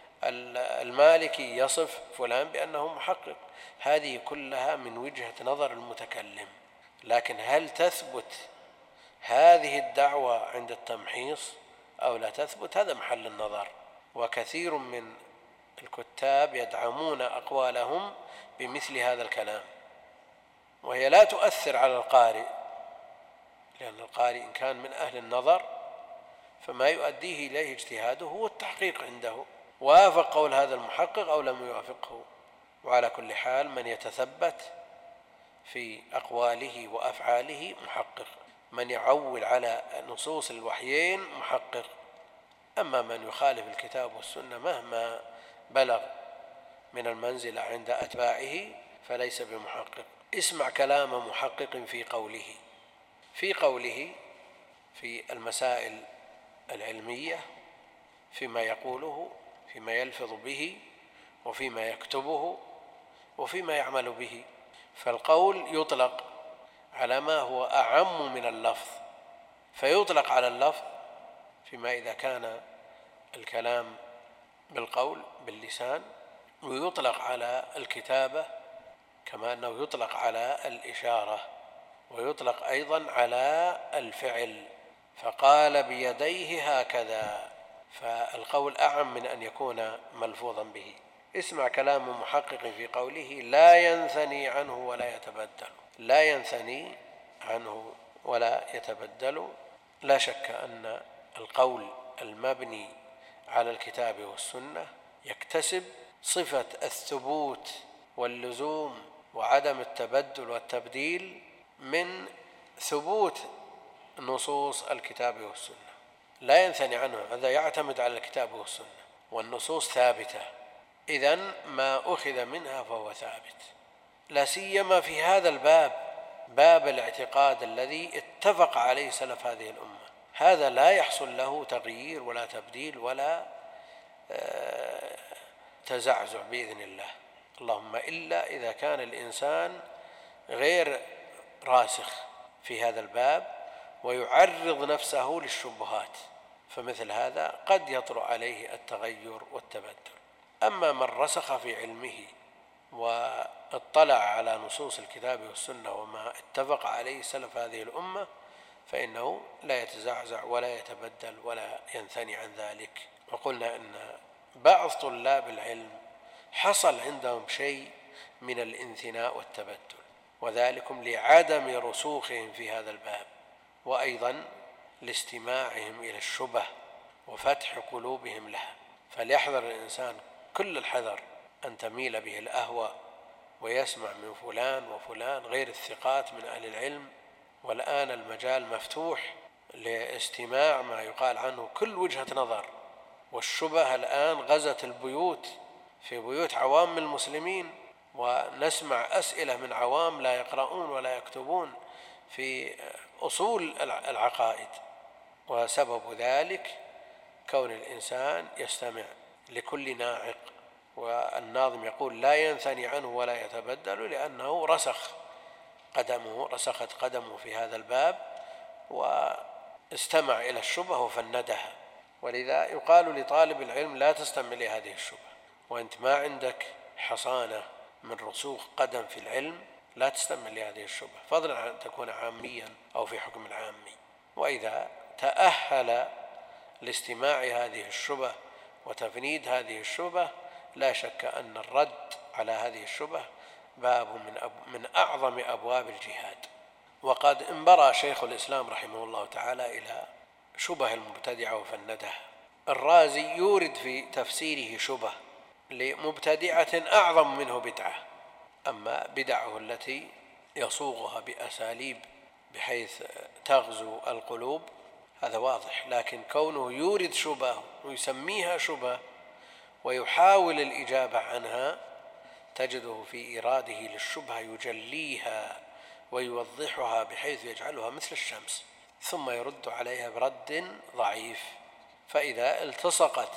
المالكي يصف فلان بأنه محقق. هذه كلها من وجهة نظر المتكلم، لكن هل تثبت هذه الدعوة عند التمحيص أو لا تثبت؟ هذا محل النظر. وكثير من الكتاب يدعمون أقوالهم بمثل هذا الكلام، وهي لا تؤثر على القارئ، لأن القارئ إن كان من أهل النظر فما يؤديه إليه اجتهاده هو التحقيق عنده، وافق قول هذا المحقق أو لم يوافقه. وعلى كل حال من يتثبت في أقواله وأفعاله محقق، من يعول على نصوص الوحيين محقق. أما من يخالف الكتاب والسنة مهما بلغ من المنزلة عند أتباعه فليس بمحقق. اسمع كلام محقق في قوله في المسائل العلمية، فيما يقوله، فيما يلفظ به، وفيما يكتبه، وفيما يعمل به. فالقول يطلق على ما هو أعم من اللفظ، فيطلق على اللفظ فيما إذا كان الكلام بالقول باللسان، ويطلق على الكتابة كما أنه يطلق على الإشارة، ويطلق أيضا على الفعل، فقال بيديه هكذا، فالقول أعم من أن يكون ملفوظا به. اسمع كلام محقق في قوله لا ينثني عنه ولا يتبدل. لا ينثني عنه ولا يتبدل. لا شك أن القول المبني على الكتاب والسنة يكتسب صفة الثبوت واللزوم وعدم التبدل والتبديل من ثبوت نصوص الكتاب والسنة. لا ينثني عنه، هذا يعتمد على الكتاب والسنة والنصوص ثابتة، إذن ما أخذ منها فهو ثابت، لا سيما في هذا الباب، باب الاعتقاد الذي اتفق عليه سلف هذه الأمة. هذا لا يحصل له تغيير ولا تبديل ولا تزعزع بإذن الله، اللهم إلا إذا كان الإنسان غير راسخ في هذا الباب ويعرض نفسه للشبهات، فمثل هذا قد يطرأ عليه التغير والتبدل. أما من رسخ في علمه واطلع على نصوص الكتاب والسنة وما اتفق عليه سلف هذه الأمة فإنه لا يتزعزع ولا يتبدل ولا ينثني عن ذلك. وقلنا أن بعض طلاب العلم حصل عندهم شيء من الانثناء والتبدل، وذلكم لعدم رسوخهم في هذا الباب، وأيضا لاستماعهم إلى الشبه وفتح قلوبهم لها. فليحذر الإنسان كل الحذر أن تميل به الأهوى ويسمع من فلان وفلان غير الثقات من أهل العلم. والآن المجال مفتوح لاستماع ما يقال عنه كل وجهة نظر، والشبه الآن غزت البيوت، في بيوت عوام المسلمين، ونسمع أسئلة من عوام لا يقرؤون ولا يكتبون في أصول العقائد. وسبب ذلك كون الإنسان يستمع لكل ناعق. والناظم يقول لا ينثني عنه ولا يتبدل، لأنه رسخت قدمه في هذا الباب واستمع إلى الشبه وفندها. ولذا يقال لطالب العلم لا تستمع لهذه الشبه، وأنت ما عندك حصانة من رسوخ قدم في العلم لا تستمع لهذه الشبه، فضلا عن أن تكون عاميا أو في حكم العامي. وإذا تأهل لاستماع هذه الشبه وتفنيد هذه الشبه لا شك أن الرد على هذه الشبه باب من أعظم أبواب الجهاد. وقد انبرى شيخ الإسلام رحمه الله تعالى إلى شبه المبتدعة وفندها. الرازي يورد في تفسيره شبه لمبتدعة أعظم منه بدعة، أما بدعه التي يصوغها بأساليب بحيث تغزو القلوب هذا واضح، لكن كونه يورد شبه ويسميها شبه ويحاول الإجابة عنها تجده في إيراده للشبهة يجليها ويوضحها بحيث يجعلها مثل الشمس، ثم يرد عليها برد ضعيف. فإذا التصقت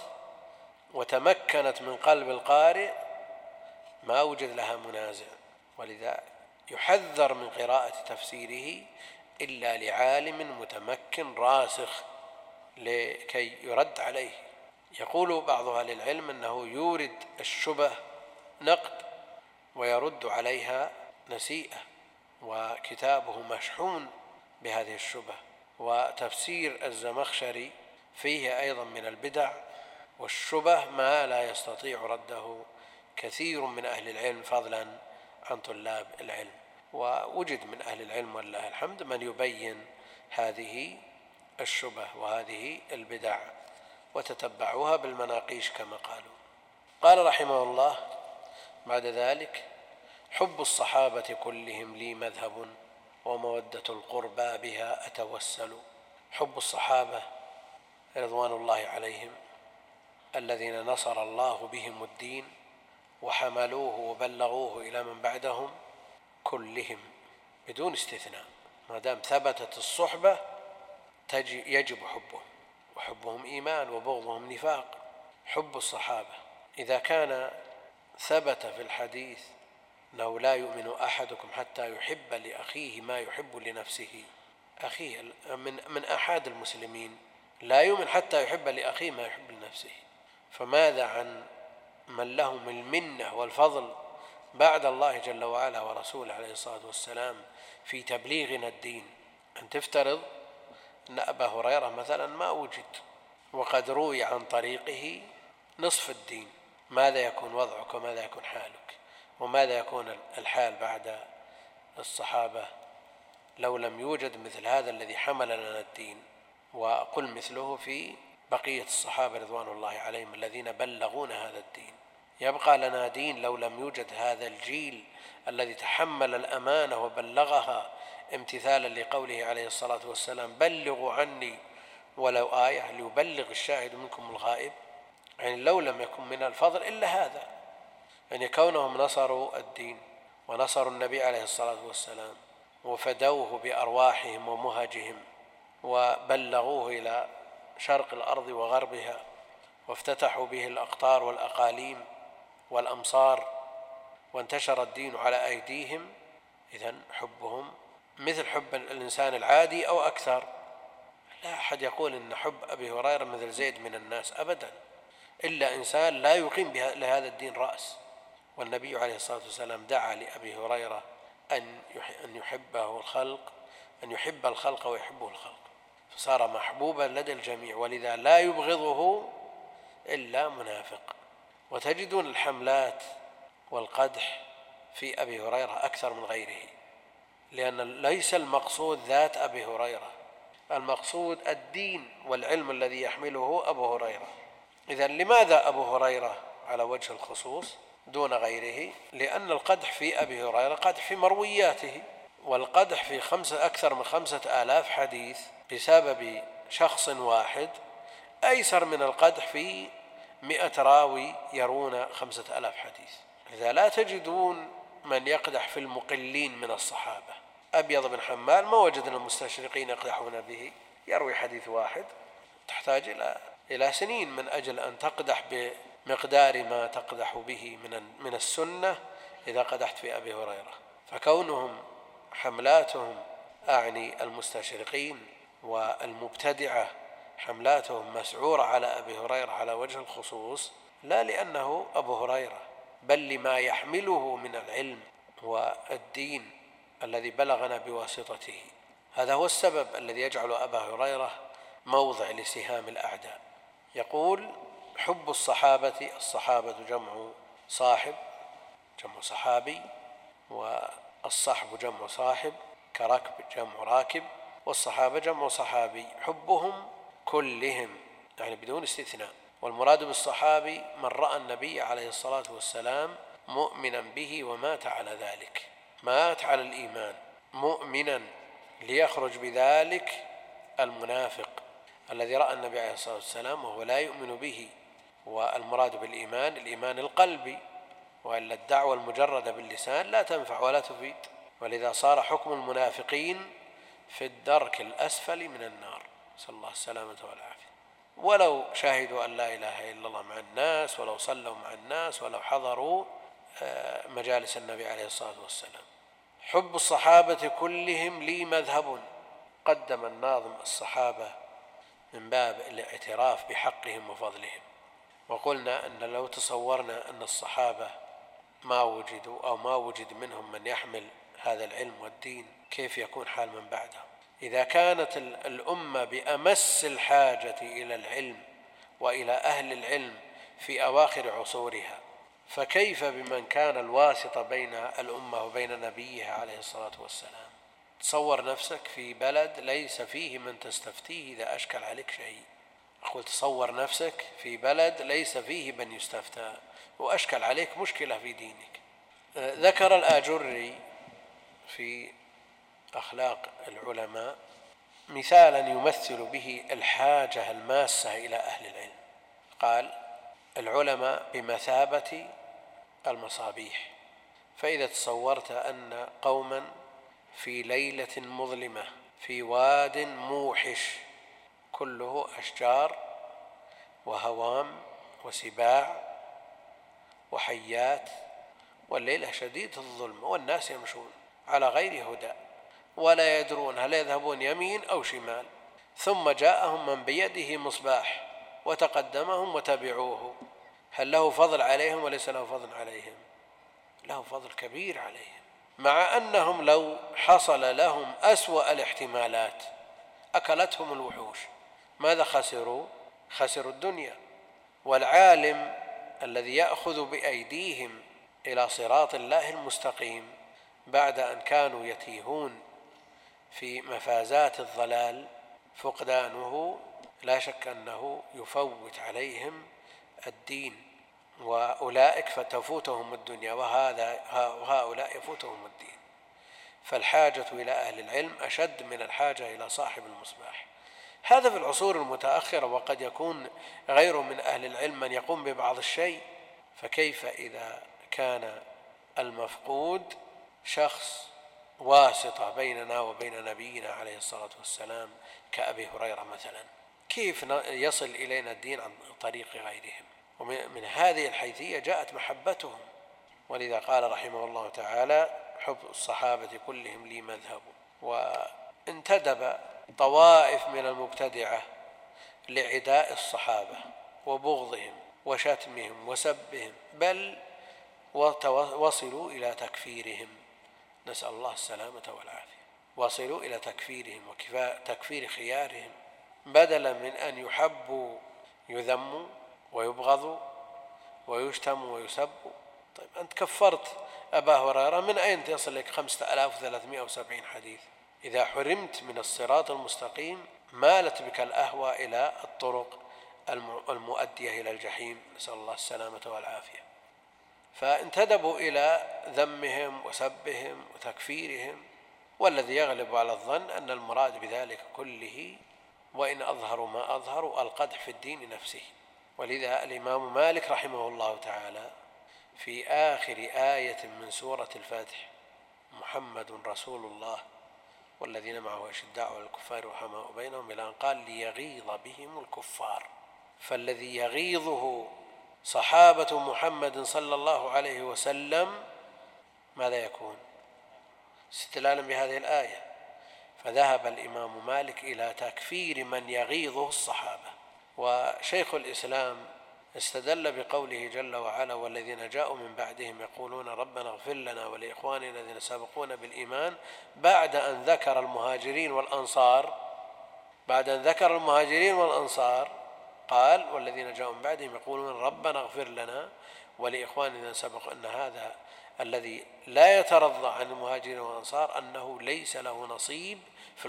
وتمكنت من قلب القارئ ما وجد لها منازع. ولذا يحذر من قراءة تفسيره إلا لعالم متمكن راسخ لكي يرد عليه. يقول بعض أهل العلم أنه يورد الشبه نقد ويرد عليها نسيئة، وكتابه مشحون بهذه الشبه. وتفسير الزمخشري فيه أيضا من البدع والشبه ما لا يستطيع رده كثير من أهل العلم فضلا عن طلاب العلم. ووجد من أهل العلم والله الحمد من يبين هذه الشبه وهذه البدع وتتبعوها بالمناقيش كما قالوا. قال رحمه الله بعد ذلك: حب الصحابة كلهم لي مذهب ومودة القربى بها أتوسل. حب الصحابة رضوان الله عليهم الذين نصر الله بهم الدين وحملوه وبلغوه إلى من بعدهم كلهم بدون استثناء، ما دام ثبتت الصحبة يجب حبهم، وحبهم إيمان وبغضهم نفاق. حب الصحابة إذا كان ثبت في الحديث أنه لا يؤمن أحدكم حتى يحب لأخيه ما يحب لنفسه، أخيه من أحد المسلمين لا يؤمن حتى يحب لأخيه ما يحب لنفسه، فماذا عن من لهم المنة والفضل بعد الله جل وعلا ورسوله عليه الصلاة والسلام في تبليغنا الدين؟ أن تفترض أن أبا هريرة مثلا ما وجد وقد روي عن طريقه نصف الدين، ماذا يكون وضعك وماذا يكون حالك، وماذا يكون الحال بعد الصحابة لو لم يوجد مثل هذا الذي حمل لنا الدين، وقل مثله في بقية الصحابة رضوان الله عليهم الذين بلغون هذا الدين. يبقى لنا دين لو لم يوجد هذا الجيل الذي تحمل الأمانة وبلغها امتثالا لقوله عليه الصلاة والسلام: بلغوا عني ولو آية ليبلغ الشاهد منكم الغائب. يعني لو لم يكن من الفضل إلا هذا، يعني كونهم نصروا الدين ونصروا النبي عليه الصلاة والسلام وفدوه بأرواحهم ومهجهم وبلغوه إلى شرق الأرض وغربها وافتتحوا به الأقطار والأقاليم والأمصار وانتشر الدين على أيديهم. إذن حبهم مثل حب الإنسان العادي أو أكثر. لا أحد يقول إن حب أبي هريرة مثل زيد من الناس أبدا، إلا إنسان لا يقيم لهذا الدين رأس. والنبي عليه الصلاة والسلام دعا لأبي هريرة أن يحبه الخلق، أن يحب الخلق ويحبه الخلق، فصار محبوبا لدى الجميع، ولذا لا يبغضه إلا منافق. وتجدون الحملات والقدح في أبي هريرة أكثر من غيره، لأن ليس المقصود ذات أبي هريرة، المقصود الدين والعلم الذي يحمله أبو هريرة. إذن لماذا أبو هريرة على وجه الخصوص دون غيره؟ لأن القدح في أبي هريرة قدح في مروياته، والقدح في أكثر من 5000 حديث بسبب شخص واحد أيسر من القدح في 100 راوي يرون 5000 حديث. لذا لا تجدون من يقدح في المقلين من الصحابة. أبيض بن حمال ما وجدنا المستشرقين يقدحون به، يروي حديث واحد، تحتاج إلى سنين من أجل أن تقدح بمقدار ما تقدح به من السنة إذا قدحت في أبي هريرة. فكونهم حملاتهم، أعني المستشرقين والمبتدعة، حملاتهم مسعورة على أبي هريرة على وجه الخصوص، لا لأنه أبو هريرة، بل لما يحمله من العلم والدين الذي بلغنا بواسطته. هذا هو السبب الذي يجعل أبا هريرة موضع لسهام الأعداء. يقول: حب الصحابة، الصحابة جمع صاحب، جمع صحابي، والصحب جمع صاحب، كركب جمع راكب، والصحابة جمع صحابي. حبهم كلهم يعني بدون استثناء، والمراد بالصحابي من رأى النبي عليه الصلاة والسلام مؤمنا به ومات على ذلك، مات على الإيمان مؤمنا، ليخرج بذلك المنافق الذي رأى النبي عليه الصلاة والسلام وهو لا يؤمن به. والمراد بالإيمان الإيمان القلبي، وإلا الدعوة المجردة باللسان لا تنفع ولا تفيد. ولذا صار حكم المنافقين في الدرك الأسفل من النار، نسأل الله السلامة والعافية، ولو شهدوا أن لا إله إلا الله مع الناس، ولو صلوا مع الناس، ولو حضروا مجالس النبي عليه الصلاة والسلام. حب الصحابة كلهم لي مذهب. قدم الناظم الصحابة من باب الاعتراف بحقهم وفضلهم. وقلنا أن لو تصورنا أن الصحابة ما وجدوا أو ما وجد منهم من يحمل هذا العلم والدين، كيف يكون حال من بعدهم؟ إذا كانت الأمة بأمس الحاجة إلى العلم وإلى أهل العلم في أواخر عصورها، فكيف بمن كان الواسطة بين الأمة وبين نبيها عليه الصلاة والسلام؟ تصور نفسك في بلد ليس فيه من تستفتيه إذا أشكل عليك شيء. أقول تصور نفسك في بلد ليس فيه من يستفتى وأشكل عليك مشكلة في دينك. ذكر الآجري في أخلاق العلماء مثالا يمثل به الحاجة الماسة إلى أهل العلم. قال: العلماء بمثابة المصابيح، فإذا تصورت أن قوما في ليلة مظلمة في واد موحش كله أشجار وهوام وسباع وحيات، والليلة شديدة الظلم والناس يمشون على غير هدى ولا يدرون هل يذهبون يمين أو شمال، ثم جاءهم من بيده مصباح وتقدمهم وتبعوه، هل له فضل عليهم وليس له فضل عليهم؟ له فضل كبير عليهم، مع أنهم لو حصل لهم أسوأ الاحتمالات أكلتهم الوحوش، ماذا خسروا؟ خسروا الدنيا. والعالم الذي يأخذ بأيديهم إلى صراط الله المستقيم بعد أن كانوا يتيهون في مفازات الضلال، فقدانه لا شك أنه يفوت عليهم الدين، وأولئك فتفوتهم الدنيا وهؤلاء يفوتهم الدين. فالحاجة إلى أهل العلم أشد من الحاجة إلى صاحب المصباح. هذا في العصور المتأخرة، وقد يكون غير من أهل العلم من يقوم ببعض الشيء، فكيف إذا كان المفقود شخص واسطة بيننا وبين نبينا عليه الصلاة والسلام كأبي هريرة مثلا؟ كيف يصل إلينا الدين عن طريق غيرهم؟ ومن هذه الحيثية جاءت محبتهم، ولذا قال رحمه الله تعالى: حب الصحابة كلهم لي مذهب. وانتدب طوائف من المبتدعة لعداء الصحابة وبغضهم وشتمهم وسبهم، بل وصلوا إلى تكفيرهم، نسأل الله السلامة والعافية. وصلوا إلى تكفيرهم وتكفير خيارهم، بدلا من أن يحبوا يذموا ويبغضوا ويشتموا ويسبوا. طيب أنت كفرت أبا هريرة، من أين تصل لك 5370 حديث؟ إذا حرمت من الصراط المستقيم مالت بك الأهوى إلى الطرق المؤدية إلى الجحيم، نسأل الله السلامة والعافية. فانتدبوا إلى ذمهم وسبهم وتكفيرهم، والذي يغلب على الظن أن المراد بذلك كله، وإن أظهروا ما أظهروا، القدح في الدين نفسه. ولذا الإمام مالك رحمه الله تعالى في آخر آية من سورة الفتح: محمد رسول الله والذين معه أشداء على الكفار رحماء بينهم، إلى أن قال: ليغيظ بهم الكفار. فالذي يغيظه صحابة محمد صلى الله عليه وسلم ماذا يكون؟ استدلالا بهذه الآية، فذهب الإمام مالك إلى تكفير من يغيظه الصحابة. وشيخ الإسلام استدل بقوله جل وعلا: والذين جاءوا من بعدهم يقولون ربنا اغفر لنا ولإخواننا الذين سبقونا بالإيمان، بعد أن ذكر المهاجرين والأنصار قال: والذين جاءوا من بعدهم يقولون ربنا اغفر لنا ولإخواننا الذين سبقوا. أن هذا الذي لا يترضى عن المهاجرين والأنصار أنه ليس له نصيب في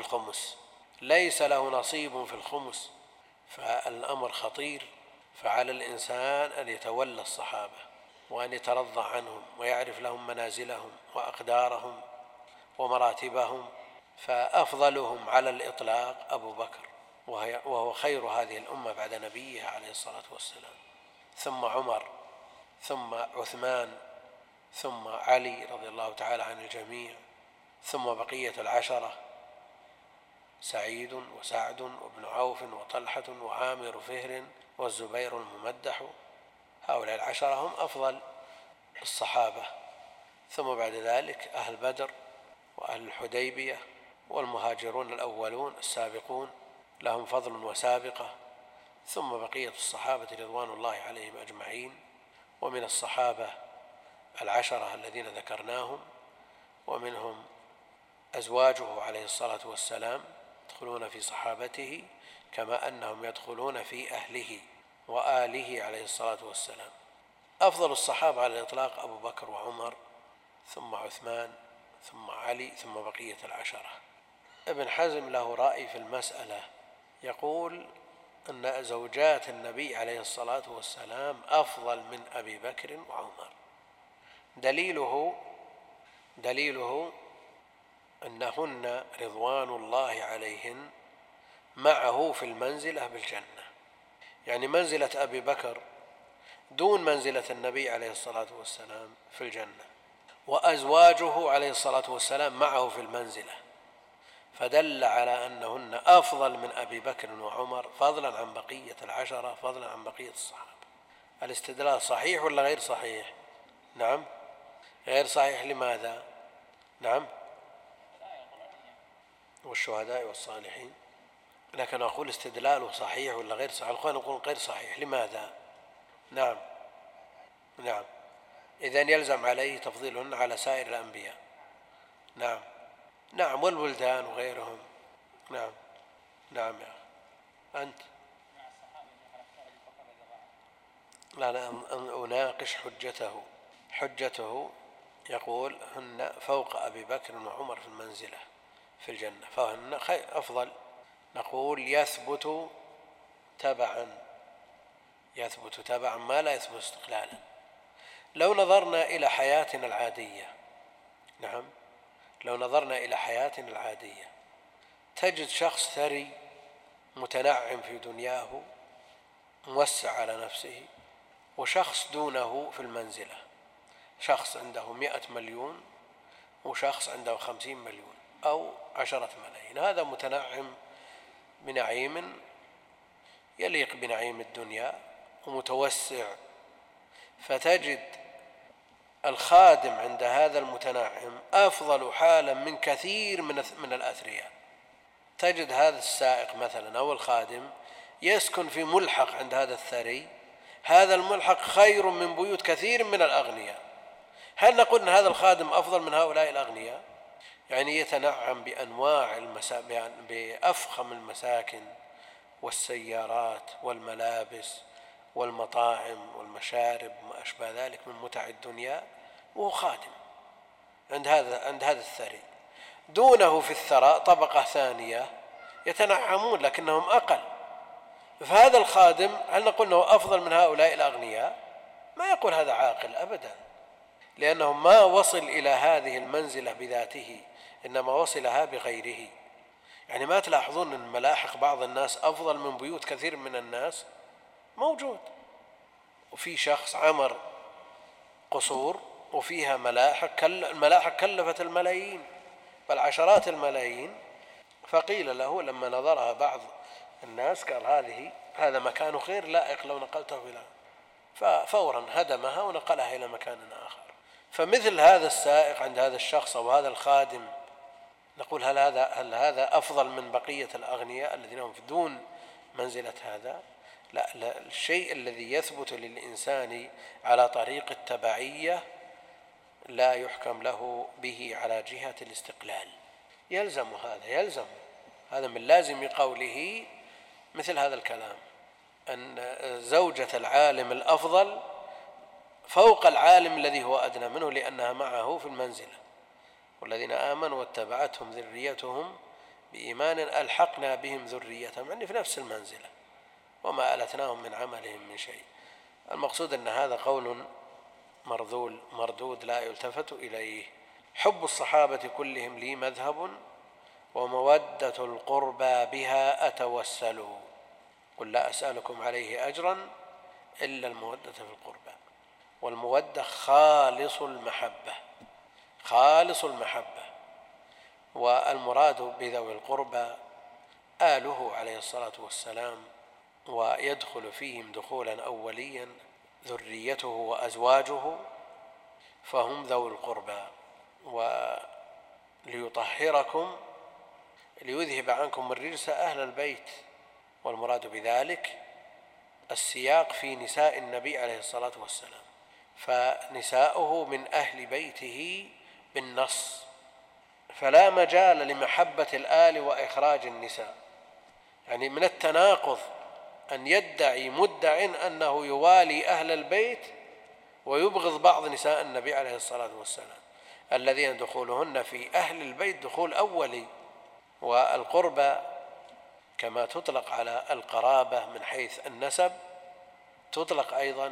الخمس. فالأمر خطير، فعلى الإنسان أن يتولى الصحابة وأن يترضى عنهم ويعرف لهم منازلهم وأقدارهم ومراتبهم. فأفضلهم على الإطلاق أبو بكر، وهو خير هذه الأمة بعد نبيها عليه الصلاة والسلام، ثم عمر، ثم عثمان، ثم علي رضي الله تعالى عن الجميع، ثم بقية العشرة: سعيد وسعد وابن عوف وطلحة وعامر فهر والزبير الممدح. هؤلاء العشرة هم أفضل الصحابة. ثم بعد ذلك أهل بدر وأهل الحديبية والمهاجرون الأولون السابقون لهم فضل وسابقة. ثم بقية الصحابة رضوان الله عليهم أجمعين، ومن الصحابة العشرة الذين ذكرناهم، ومنهم أزواجه عليه الصلاة والسلام يدخلون في صحابته كما أنهم يدخلون في أهله وآله عليه الصلاة والسلام. أفضل الصحابة على الإطلاق أبو بكر وعمر، ثم عثمان، ثم علي، ثم بقية العشرة. ابن حزم له رأي في المسألة، يقول أن زوجات النبي عليه الصلاة والسلام أفضل من أبي بكر وعمر. دليله أنهن رضوان الله عليهن معه في المنزلة بالجنة، يعني منزلة أبي بكر دون منزلة النبي عليه الصلاة والسلام في الجنة، وأزواجه عليه الصلاة والسلام معه في المنزلة، فدل على أنهن أفضل من أبي بكر وعمر، فضلا عن بقية العشرة، فضلا عن بقية الصحابة. الاستدلال صحيح ولا غير صحيح؟ نعم غير صحيح. لماذا؟ نعم والشهداء والصالحين. لكن أقول استدلاله صحيح ولا غير صحيح؟ الأخوان يقولون غير صحيح. لماذا؟ نعم إذن يلزم عليه تفضيلهن على سائر الأنبياء. نعم والولدان وغيرهم. نعم يا أخي. أنت لا أناقش حجته يقول هن فوق أبي بكر وعمر في المنزلة في الجنة، فهن أفضل. نقول يثبت تبعا ما لا يثبت استقلالا. لو نظرنا إلى حياتنا العادية تجد شخص ثري متنعم في دنياه موسع على نفسه، وشخص دونه في المنزلة، شخص عنده 100 مليون وشخص عنده 50 مليون أو 10 ملايين. هذا متنعم بنعيم يليق بنعيم الدنيا ومتوسع، فتجد الخادم عند هذا المتنعم أفضل حالا من كثير من الأثرياء. تجد هذا السائق مثلا أو الخادم يسكن في ملحق عند هذا الثري، هذا الملحق خير من بيوت كثير من الأغنياء. هل نقول أن هذا الخادم أفضل من هؤلاء الأغنياء؟ يعني يتنعم بأفخم المساكن والسيارات والملابس والمطاعم والمشارب وما أشبه ذلك من متع الدنيا، وهو خادم عند هذا الثري. دونه في الثراء طبقة ثانية يتنعمون لكنهم أقل. فهذا الخادم هل نقول أنه أفضل من هؤلاء الأغنياء؟ ما يقول هذا عاقل أبدا، لأنه ما وصل إلى هذه المنزلة بذاته، إنما وصلها بغيره. يعني ما تلاحظون أن ملاحق بعض الناس أفضل من بيوت كثير من الناس؟ موجود. وفي شخص عمر قصور وفيها الملاحق كلفت الملايين بل عشرات الملايين، فقيل له لما نظرها بعض الناس قال هذا مكان غير لائق لو نقلته إلى، ففورا هدمها ونقلها إلى مكان آخر. فمثل هذا السائق عند هذا الشخص أو هذا الخادم نقول هل هذا أفضل من بقية الأغنياء الذين هم دون منزلة هذا؟ لا، الشيء الذي يثبت للإنسان على طريق التبعية لا يحكم له به على جهة الاستقلال. يلزم هذا من لازم قوله مثل هذا الكلام، أن زوجة العالم الأفضل فوق العالم الذي هو أدنى منه لأنها معه في المنزلة. والذين آمنوا واتبعتهم ذريتهم بإيمان ألحقنا بهم ذريتهم، يعني في نفس المنزلة وما ألتناهم من عملهم من شيء. المقصود أن هذا قول مردود لا يلتفت إليه. حب الصحابة كلهم لي مذهب ومودة القربى بها أتوسل، قل لا أسألكم عليه أجرا إلا المودة في القربى. والمودة خالص المحبة، والمراد بذوي القربى آله عليه الصلاة والسلام، ويدخل فيهم دخولا أوليا ذريته وأزواجه، فهم ذوي القربى. وليطهركم ليذهب عنكم الرجس أهل البيت، والمراد بذلك السياق في نساء النبي عليه الصلاة والسلام، فنساؤه من أهل بيته بالنص، فلا مجال لمحبة الآل وإخراج النساء. يعني من التناقض أن يدعي مدع أنه يوالي أهل البيت ويبغض بعض نساء النبي عليه الصلاة والسلام الذين دخولهن في أهل البيت دخول أولي. والقربة كما تطلق على القرابة من حيث النسب تطلق أيضا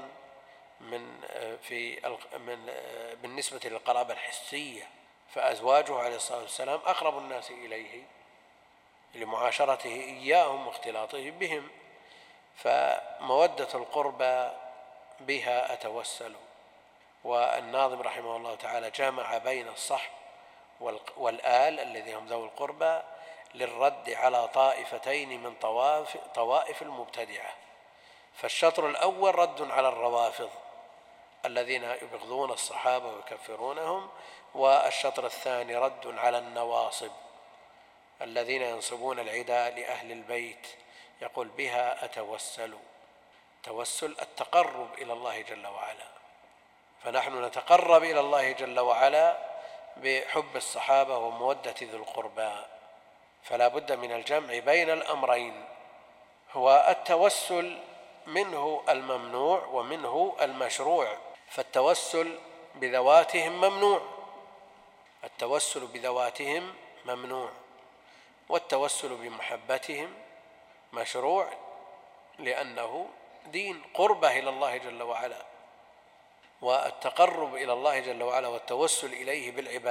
بالنسبة للقرابة الحسية، فأزواجه عليه الصلاة والسلام أقرب الناس إليه لمعاشرته إياهم واختلاطه بهم، فمودة القربى بها أتوسل. والناظم رحمه الله تعالى جمع بين الصحب والآل الذي هم ذوي القربى للرد على طائفتين من طوائف المبتدعة. فالشطر الأول رد على الروافض الذين يبغضون الصحابة ويكفرونهم، والشطر الثاني رد على النواصب الذين ينصبون العداء لأهل البيت. يقول بها أتوسل، توسل التقرب إلى الله جل وعلا، فنحن نتقرب إلى الله جل وعلا بحب الصحابة ومودة ذي القربى. فلا بد من الجمع بين الأمرين. هو التوسل منه الممنوع ومنه المشروع. فالتوسل بذواتهم ممنوع، التوسل بذواتهم ممنوع، والتوسل بمحبتهم مشروع، لأنه دين قربة إلى الله جل وعلا. والتقرب إلى الله جل وعلا والتوسل إليه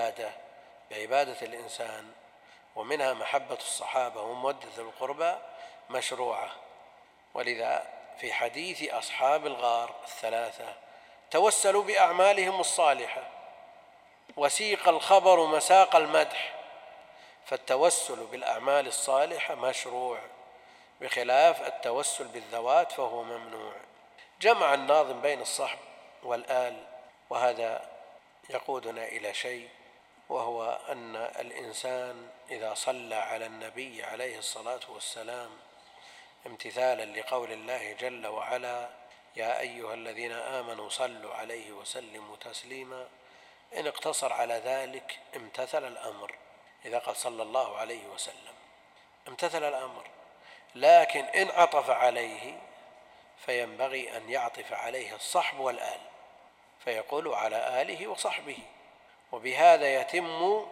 بعبادة الإنسان، ومنها محبة الصحابة ومودة القربى مشروعة. ولذا في حديث أصحاب الغار الثلاثة توسلوا بأعمالهم الصالحة، وسيق الخبر مساق المدح، فالتوسل بالأعمال الصالحة مشروع، بخلاف التوسل بالذوات فهو ممنوع. جمع الناظم بين الصحب والآل، وهذا يقودنا إلى شيء، وهو أن الإنسان إذا صلى على النبي عليه الصلاة والسلام امتثالا لقول الله جل وعلا: يا أيها الذين آمنوا صلوا عليه وسلموا تسليما، إن اقتصر على ذلك امتثل الأمر. إذا قال صلى الله عليه وسلم امتثل الأمر، لكن إن عطف عليه فينبغي أن يعطف عليه الصحب والآل، فيقول على آله وصحبه، وبهذا يتم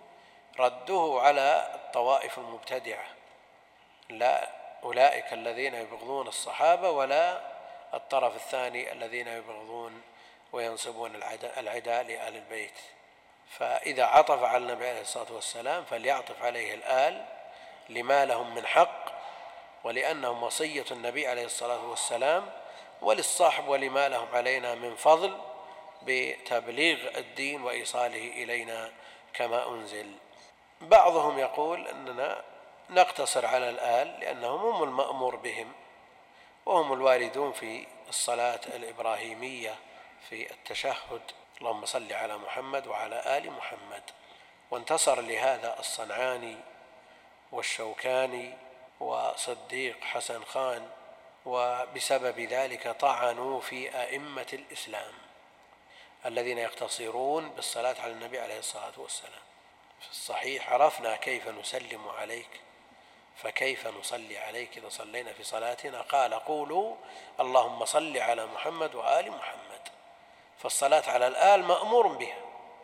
رده على الطوائف المبتدعة، لا أولئك الذين يبغضون الصحابة ولا الطرف الثاني الذين يبغضون وينصبون العداء لآل البيت. فإذا عطف على النبي عليه الصلاة والسلام فليعطف عليه الآل لما لهم من حق، ولأنهم وصية النبي عليه الصلاة والسلام، وللصاحب ولما لهم علينا من فضل بتبليغ الدين وإيصاله إلينا كما أنزل. بعضهم يقول أننا نقتصر على الآل لأنهم هم المأمور بهم، وهم الواردون في الصلاة الإبراهيمية في التشهد: اللهم صل على محمد وعلى آل محمد. وانتصر لهذا الصنعاني والشوكاني وصديق حسن خان، وبسبب ذلك طعنوا في أئمة الإسلام الذين يقتصرون بالصلاة على النبي عليه الصلاة والسلام. في الصحيح: عرفنا كيف نسلم عليك فكيف نصلي عليك إذا صلينا في صلاتنا؟ قال: قولوا اللهم صل على محمد وآل محمد. فالصلاة على الآل مأمور بها.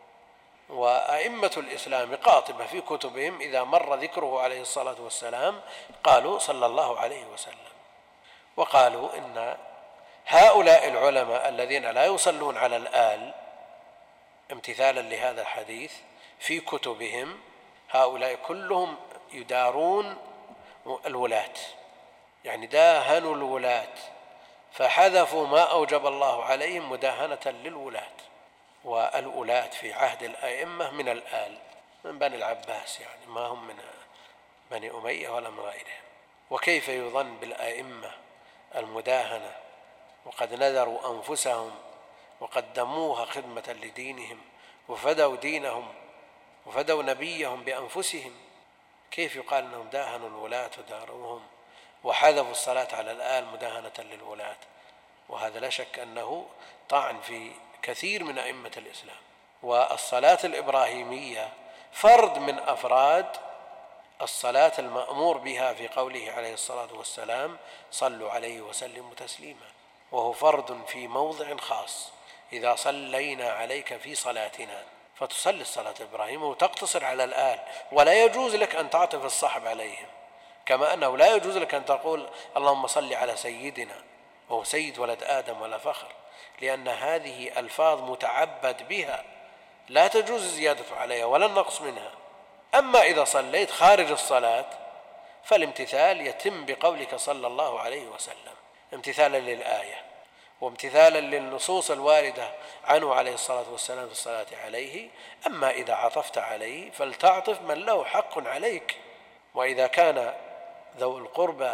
وأئمة الإسلام قاطبة في كتبهم إذا مر ذكره عليه الصلاة والسلام قالوا صلى الله عليه وسلم. وقالوا إن هؤلاء العلماء الذين لا يصلون على الآل امتثالا لهذا الحديث في كتبهم، هؤلاء كلهم يدارون الولاة، يعني داهنوا الولاة، فحذفوا ما أوجب الله عليهم مداهنة للولاة. والولاة في عهد الأئمة من الآل، من بني العباس، يعني ما هم من بني أمية ولا من غيرهم. وكيف يظن بالأئمة المداهنة وقد نذروا أنفسهم وقدموها خدمة لدينهم وفدوا دينهم وفدوا نبيهم بأنفسهم؟ كيف يقال أنهم داهنوا الولاة وداروهم وحذفوا الصلاة على الآل مداهنة للولاة؟ وهذا لا شك أنه طعن في كثير من أئمة الإسلام. والصلاة الإبراهيمية فرد من أفراد الصلاة المأمور بها في قوله عليه الصلاة والسلام: صلوا عليه وسلموا تسليما، وهو فرد في موضع خاص: إذا صلينا عليك في صلاتنا، فتصلي الصلاة الإبراهيمية وتقتصر على الآل، ولا يجوز لك أن تعطف الصحب عليهم، كما أنه لا يجوز لك أن تقول اللهم صل على سيدنا وهو سيد ولد آدم ولا فخر، لأن هذه ألفاظ متعبد بها لا تجوز الزيادة عليها ولا النقص منها. أما إذا صليت خارج الصلاة فالامتثال يتم بقولك صلى الله عليه وسلم امتثالا للآية وامتثالا للنصوص الواردة عنه عليه الصلاة والسلام في الصلاة عليه. أما إذا عطفت عليه فلتعطف من له حق عليك، وإذا كان ذو القربى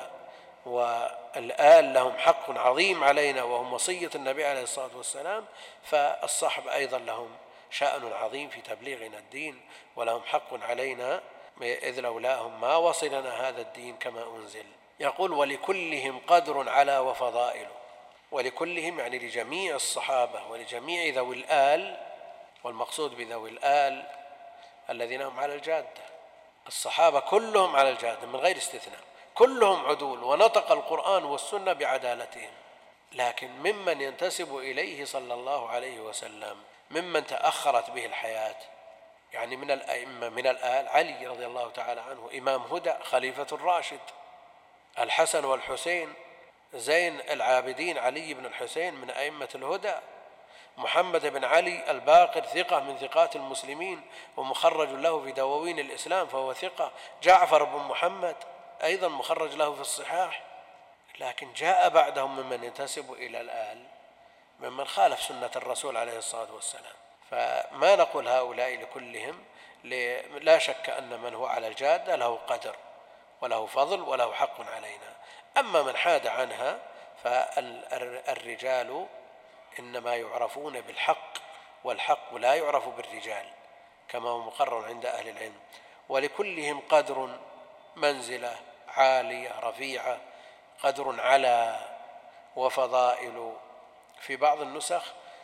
والآل لهم حق عظيم علينا وهم وصية النبي عليه الصلاة والسلام، فالصحب أيضا لهم شأن عظيم في تبليغنا الدين ولهم حق علينا، إذ لولاهم ما وصلنا هذا الدين كما أنزل. يقول: ولكلهم قدر على وفضائل. ولكلهم يعني لجميع الصحابة ولجميع ذوي الآل، والمقصود بذوي الآل الذين هم على الجادة. الصحابة كلهم على الجادة من غير استثناء، كلهم عدول، ونطق القرآن والسنة بعدالتهم، لكن ممن ينتسب إليه صلى الله عليه وسلم ممن تأخرت به الحياة، يعني من الأئمة من الآل: علي رضي الله تعالى عنه إمام هدى خليفة الراشد، الحسن والحسين زين العابدين علي بن الحسين من أئمة الهدى، محمد بن علي الباقر ثقة من ثقات المسلمين ومخرج له في دواوين الإسلام فهو ثقة، جعفر بن محمد أيضا مخرج له في الصحاح، لكن جاء بعدهم ممن ينتسب إلى الآل ممن خالف سنة الرسول عليه الصلاة والسلام. فما نقول هؤلاء لكلهم، لا شك أن من هو على الجادة له قدر وله فضل وله حق علينا. أما من حاد عنها فالرجال إنما يعرفون بالحق، والحق لا يعرف بالرجال كما هو مقرر عند أهل العلم، ولكلهم قدر، منزلة عالية رفيعة، قدر على وفضائل في بعض النسخ،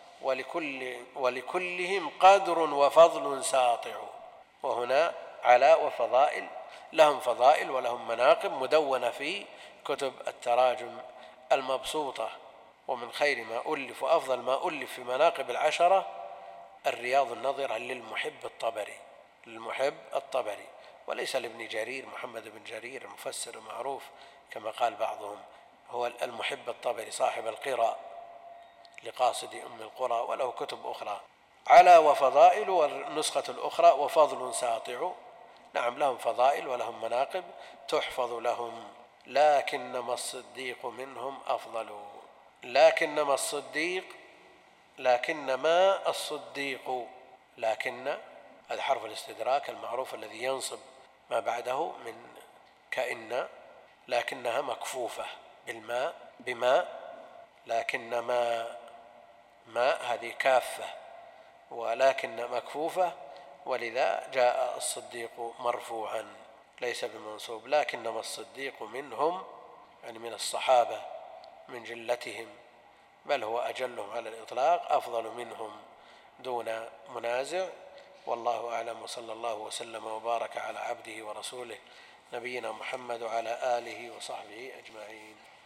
ولكلهم قدر وفضل ساطع، وهنا على وفضائل، لهم فضائل ولهم مناقب مدونة في كتب التراجم المبسوطة. ومن خير ما ألف وأفضل ما ألف في مناقب العشرة الرياض النظرة للمحب الطبري، وليس لابن جرير محمد بن جرير المفسر المعروف كما قال بعضهم، هو المحب الطبري صاحب القراء لقاصد أم القرى، وله كتب أخرى. على وفضائل، والنسخة الأخرى وفضل ساطع، نعم لهم فضائل ولهم مناقب تحفظ لهم، لكنما الصديق منهم أفضل. لكن هذا حرف الاستدراك المعروف الذي ينصب ما بعده من كأن، لكنها مكفوفة بالماء بماء، لكنما ماء هذه كافة، ولكن مكفوفة، ولذا جاء الصديق مرفوعا ليس بمنصوب. لكنما الصديق منهم يعني من الصحابة من جلتهم، بل هو أجلهم على الإطلاق، أفضل منهم دون منازع. والله أعلم، وصلى الله وسلم وبارك على عبده ورسوله نبينا محمد وعلى آله وصحبه أجمعين.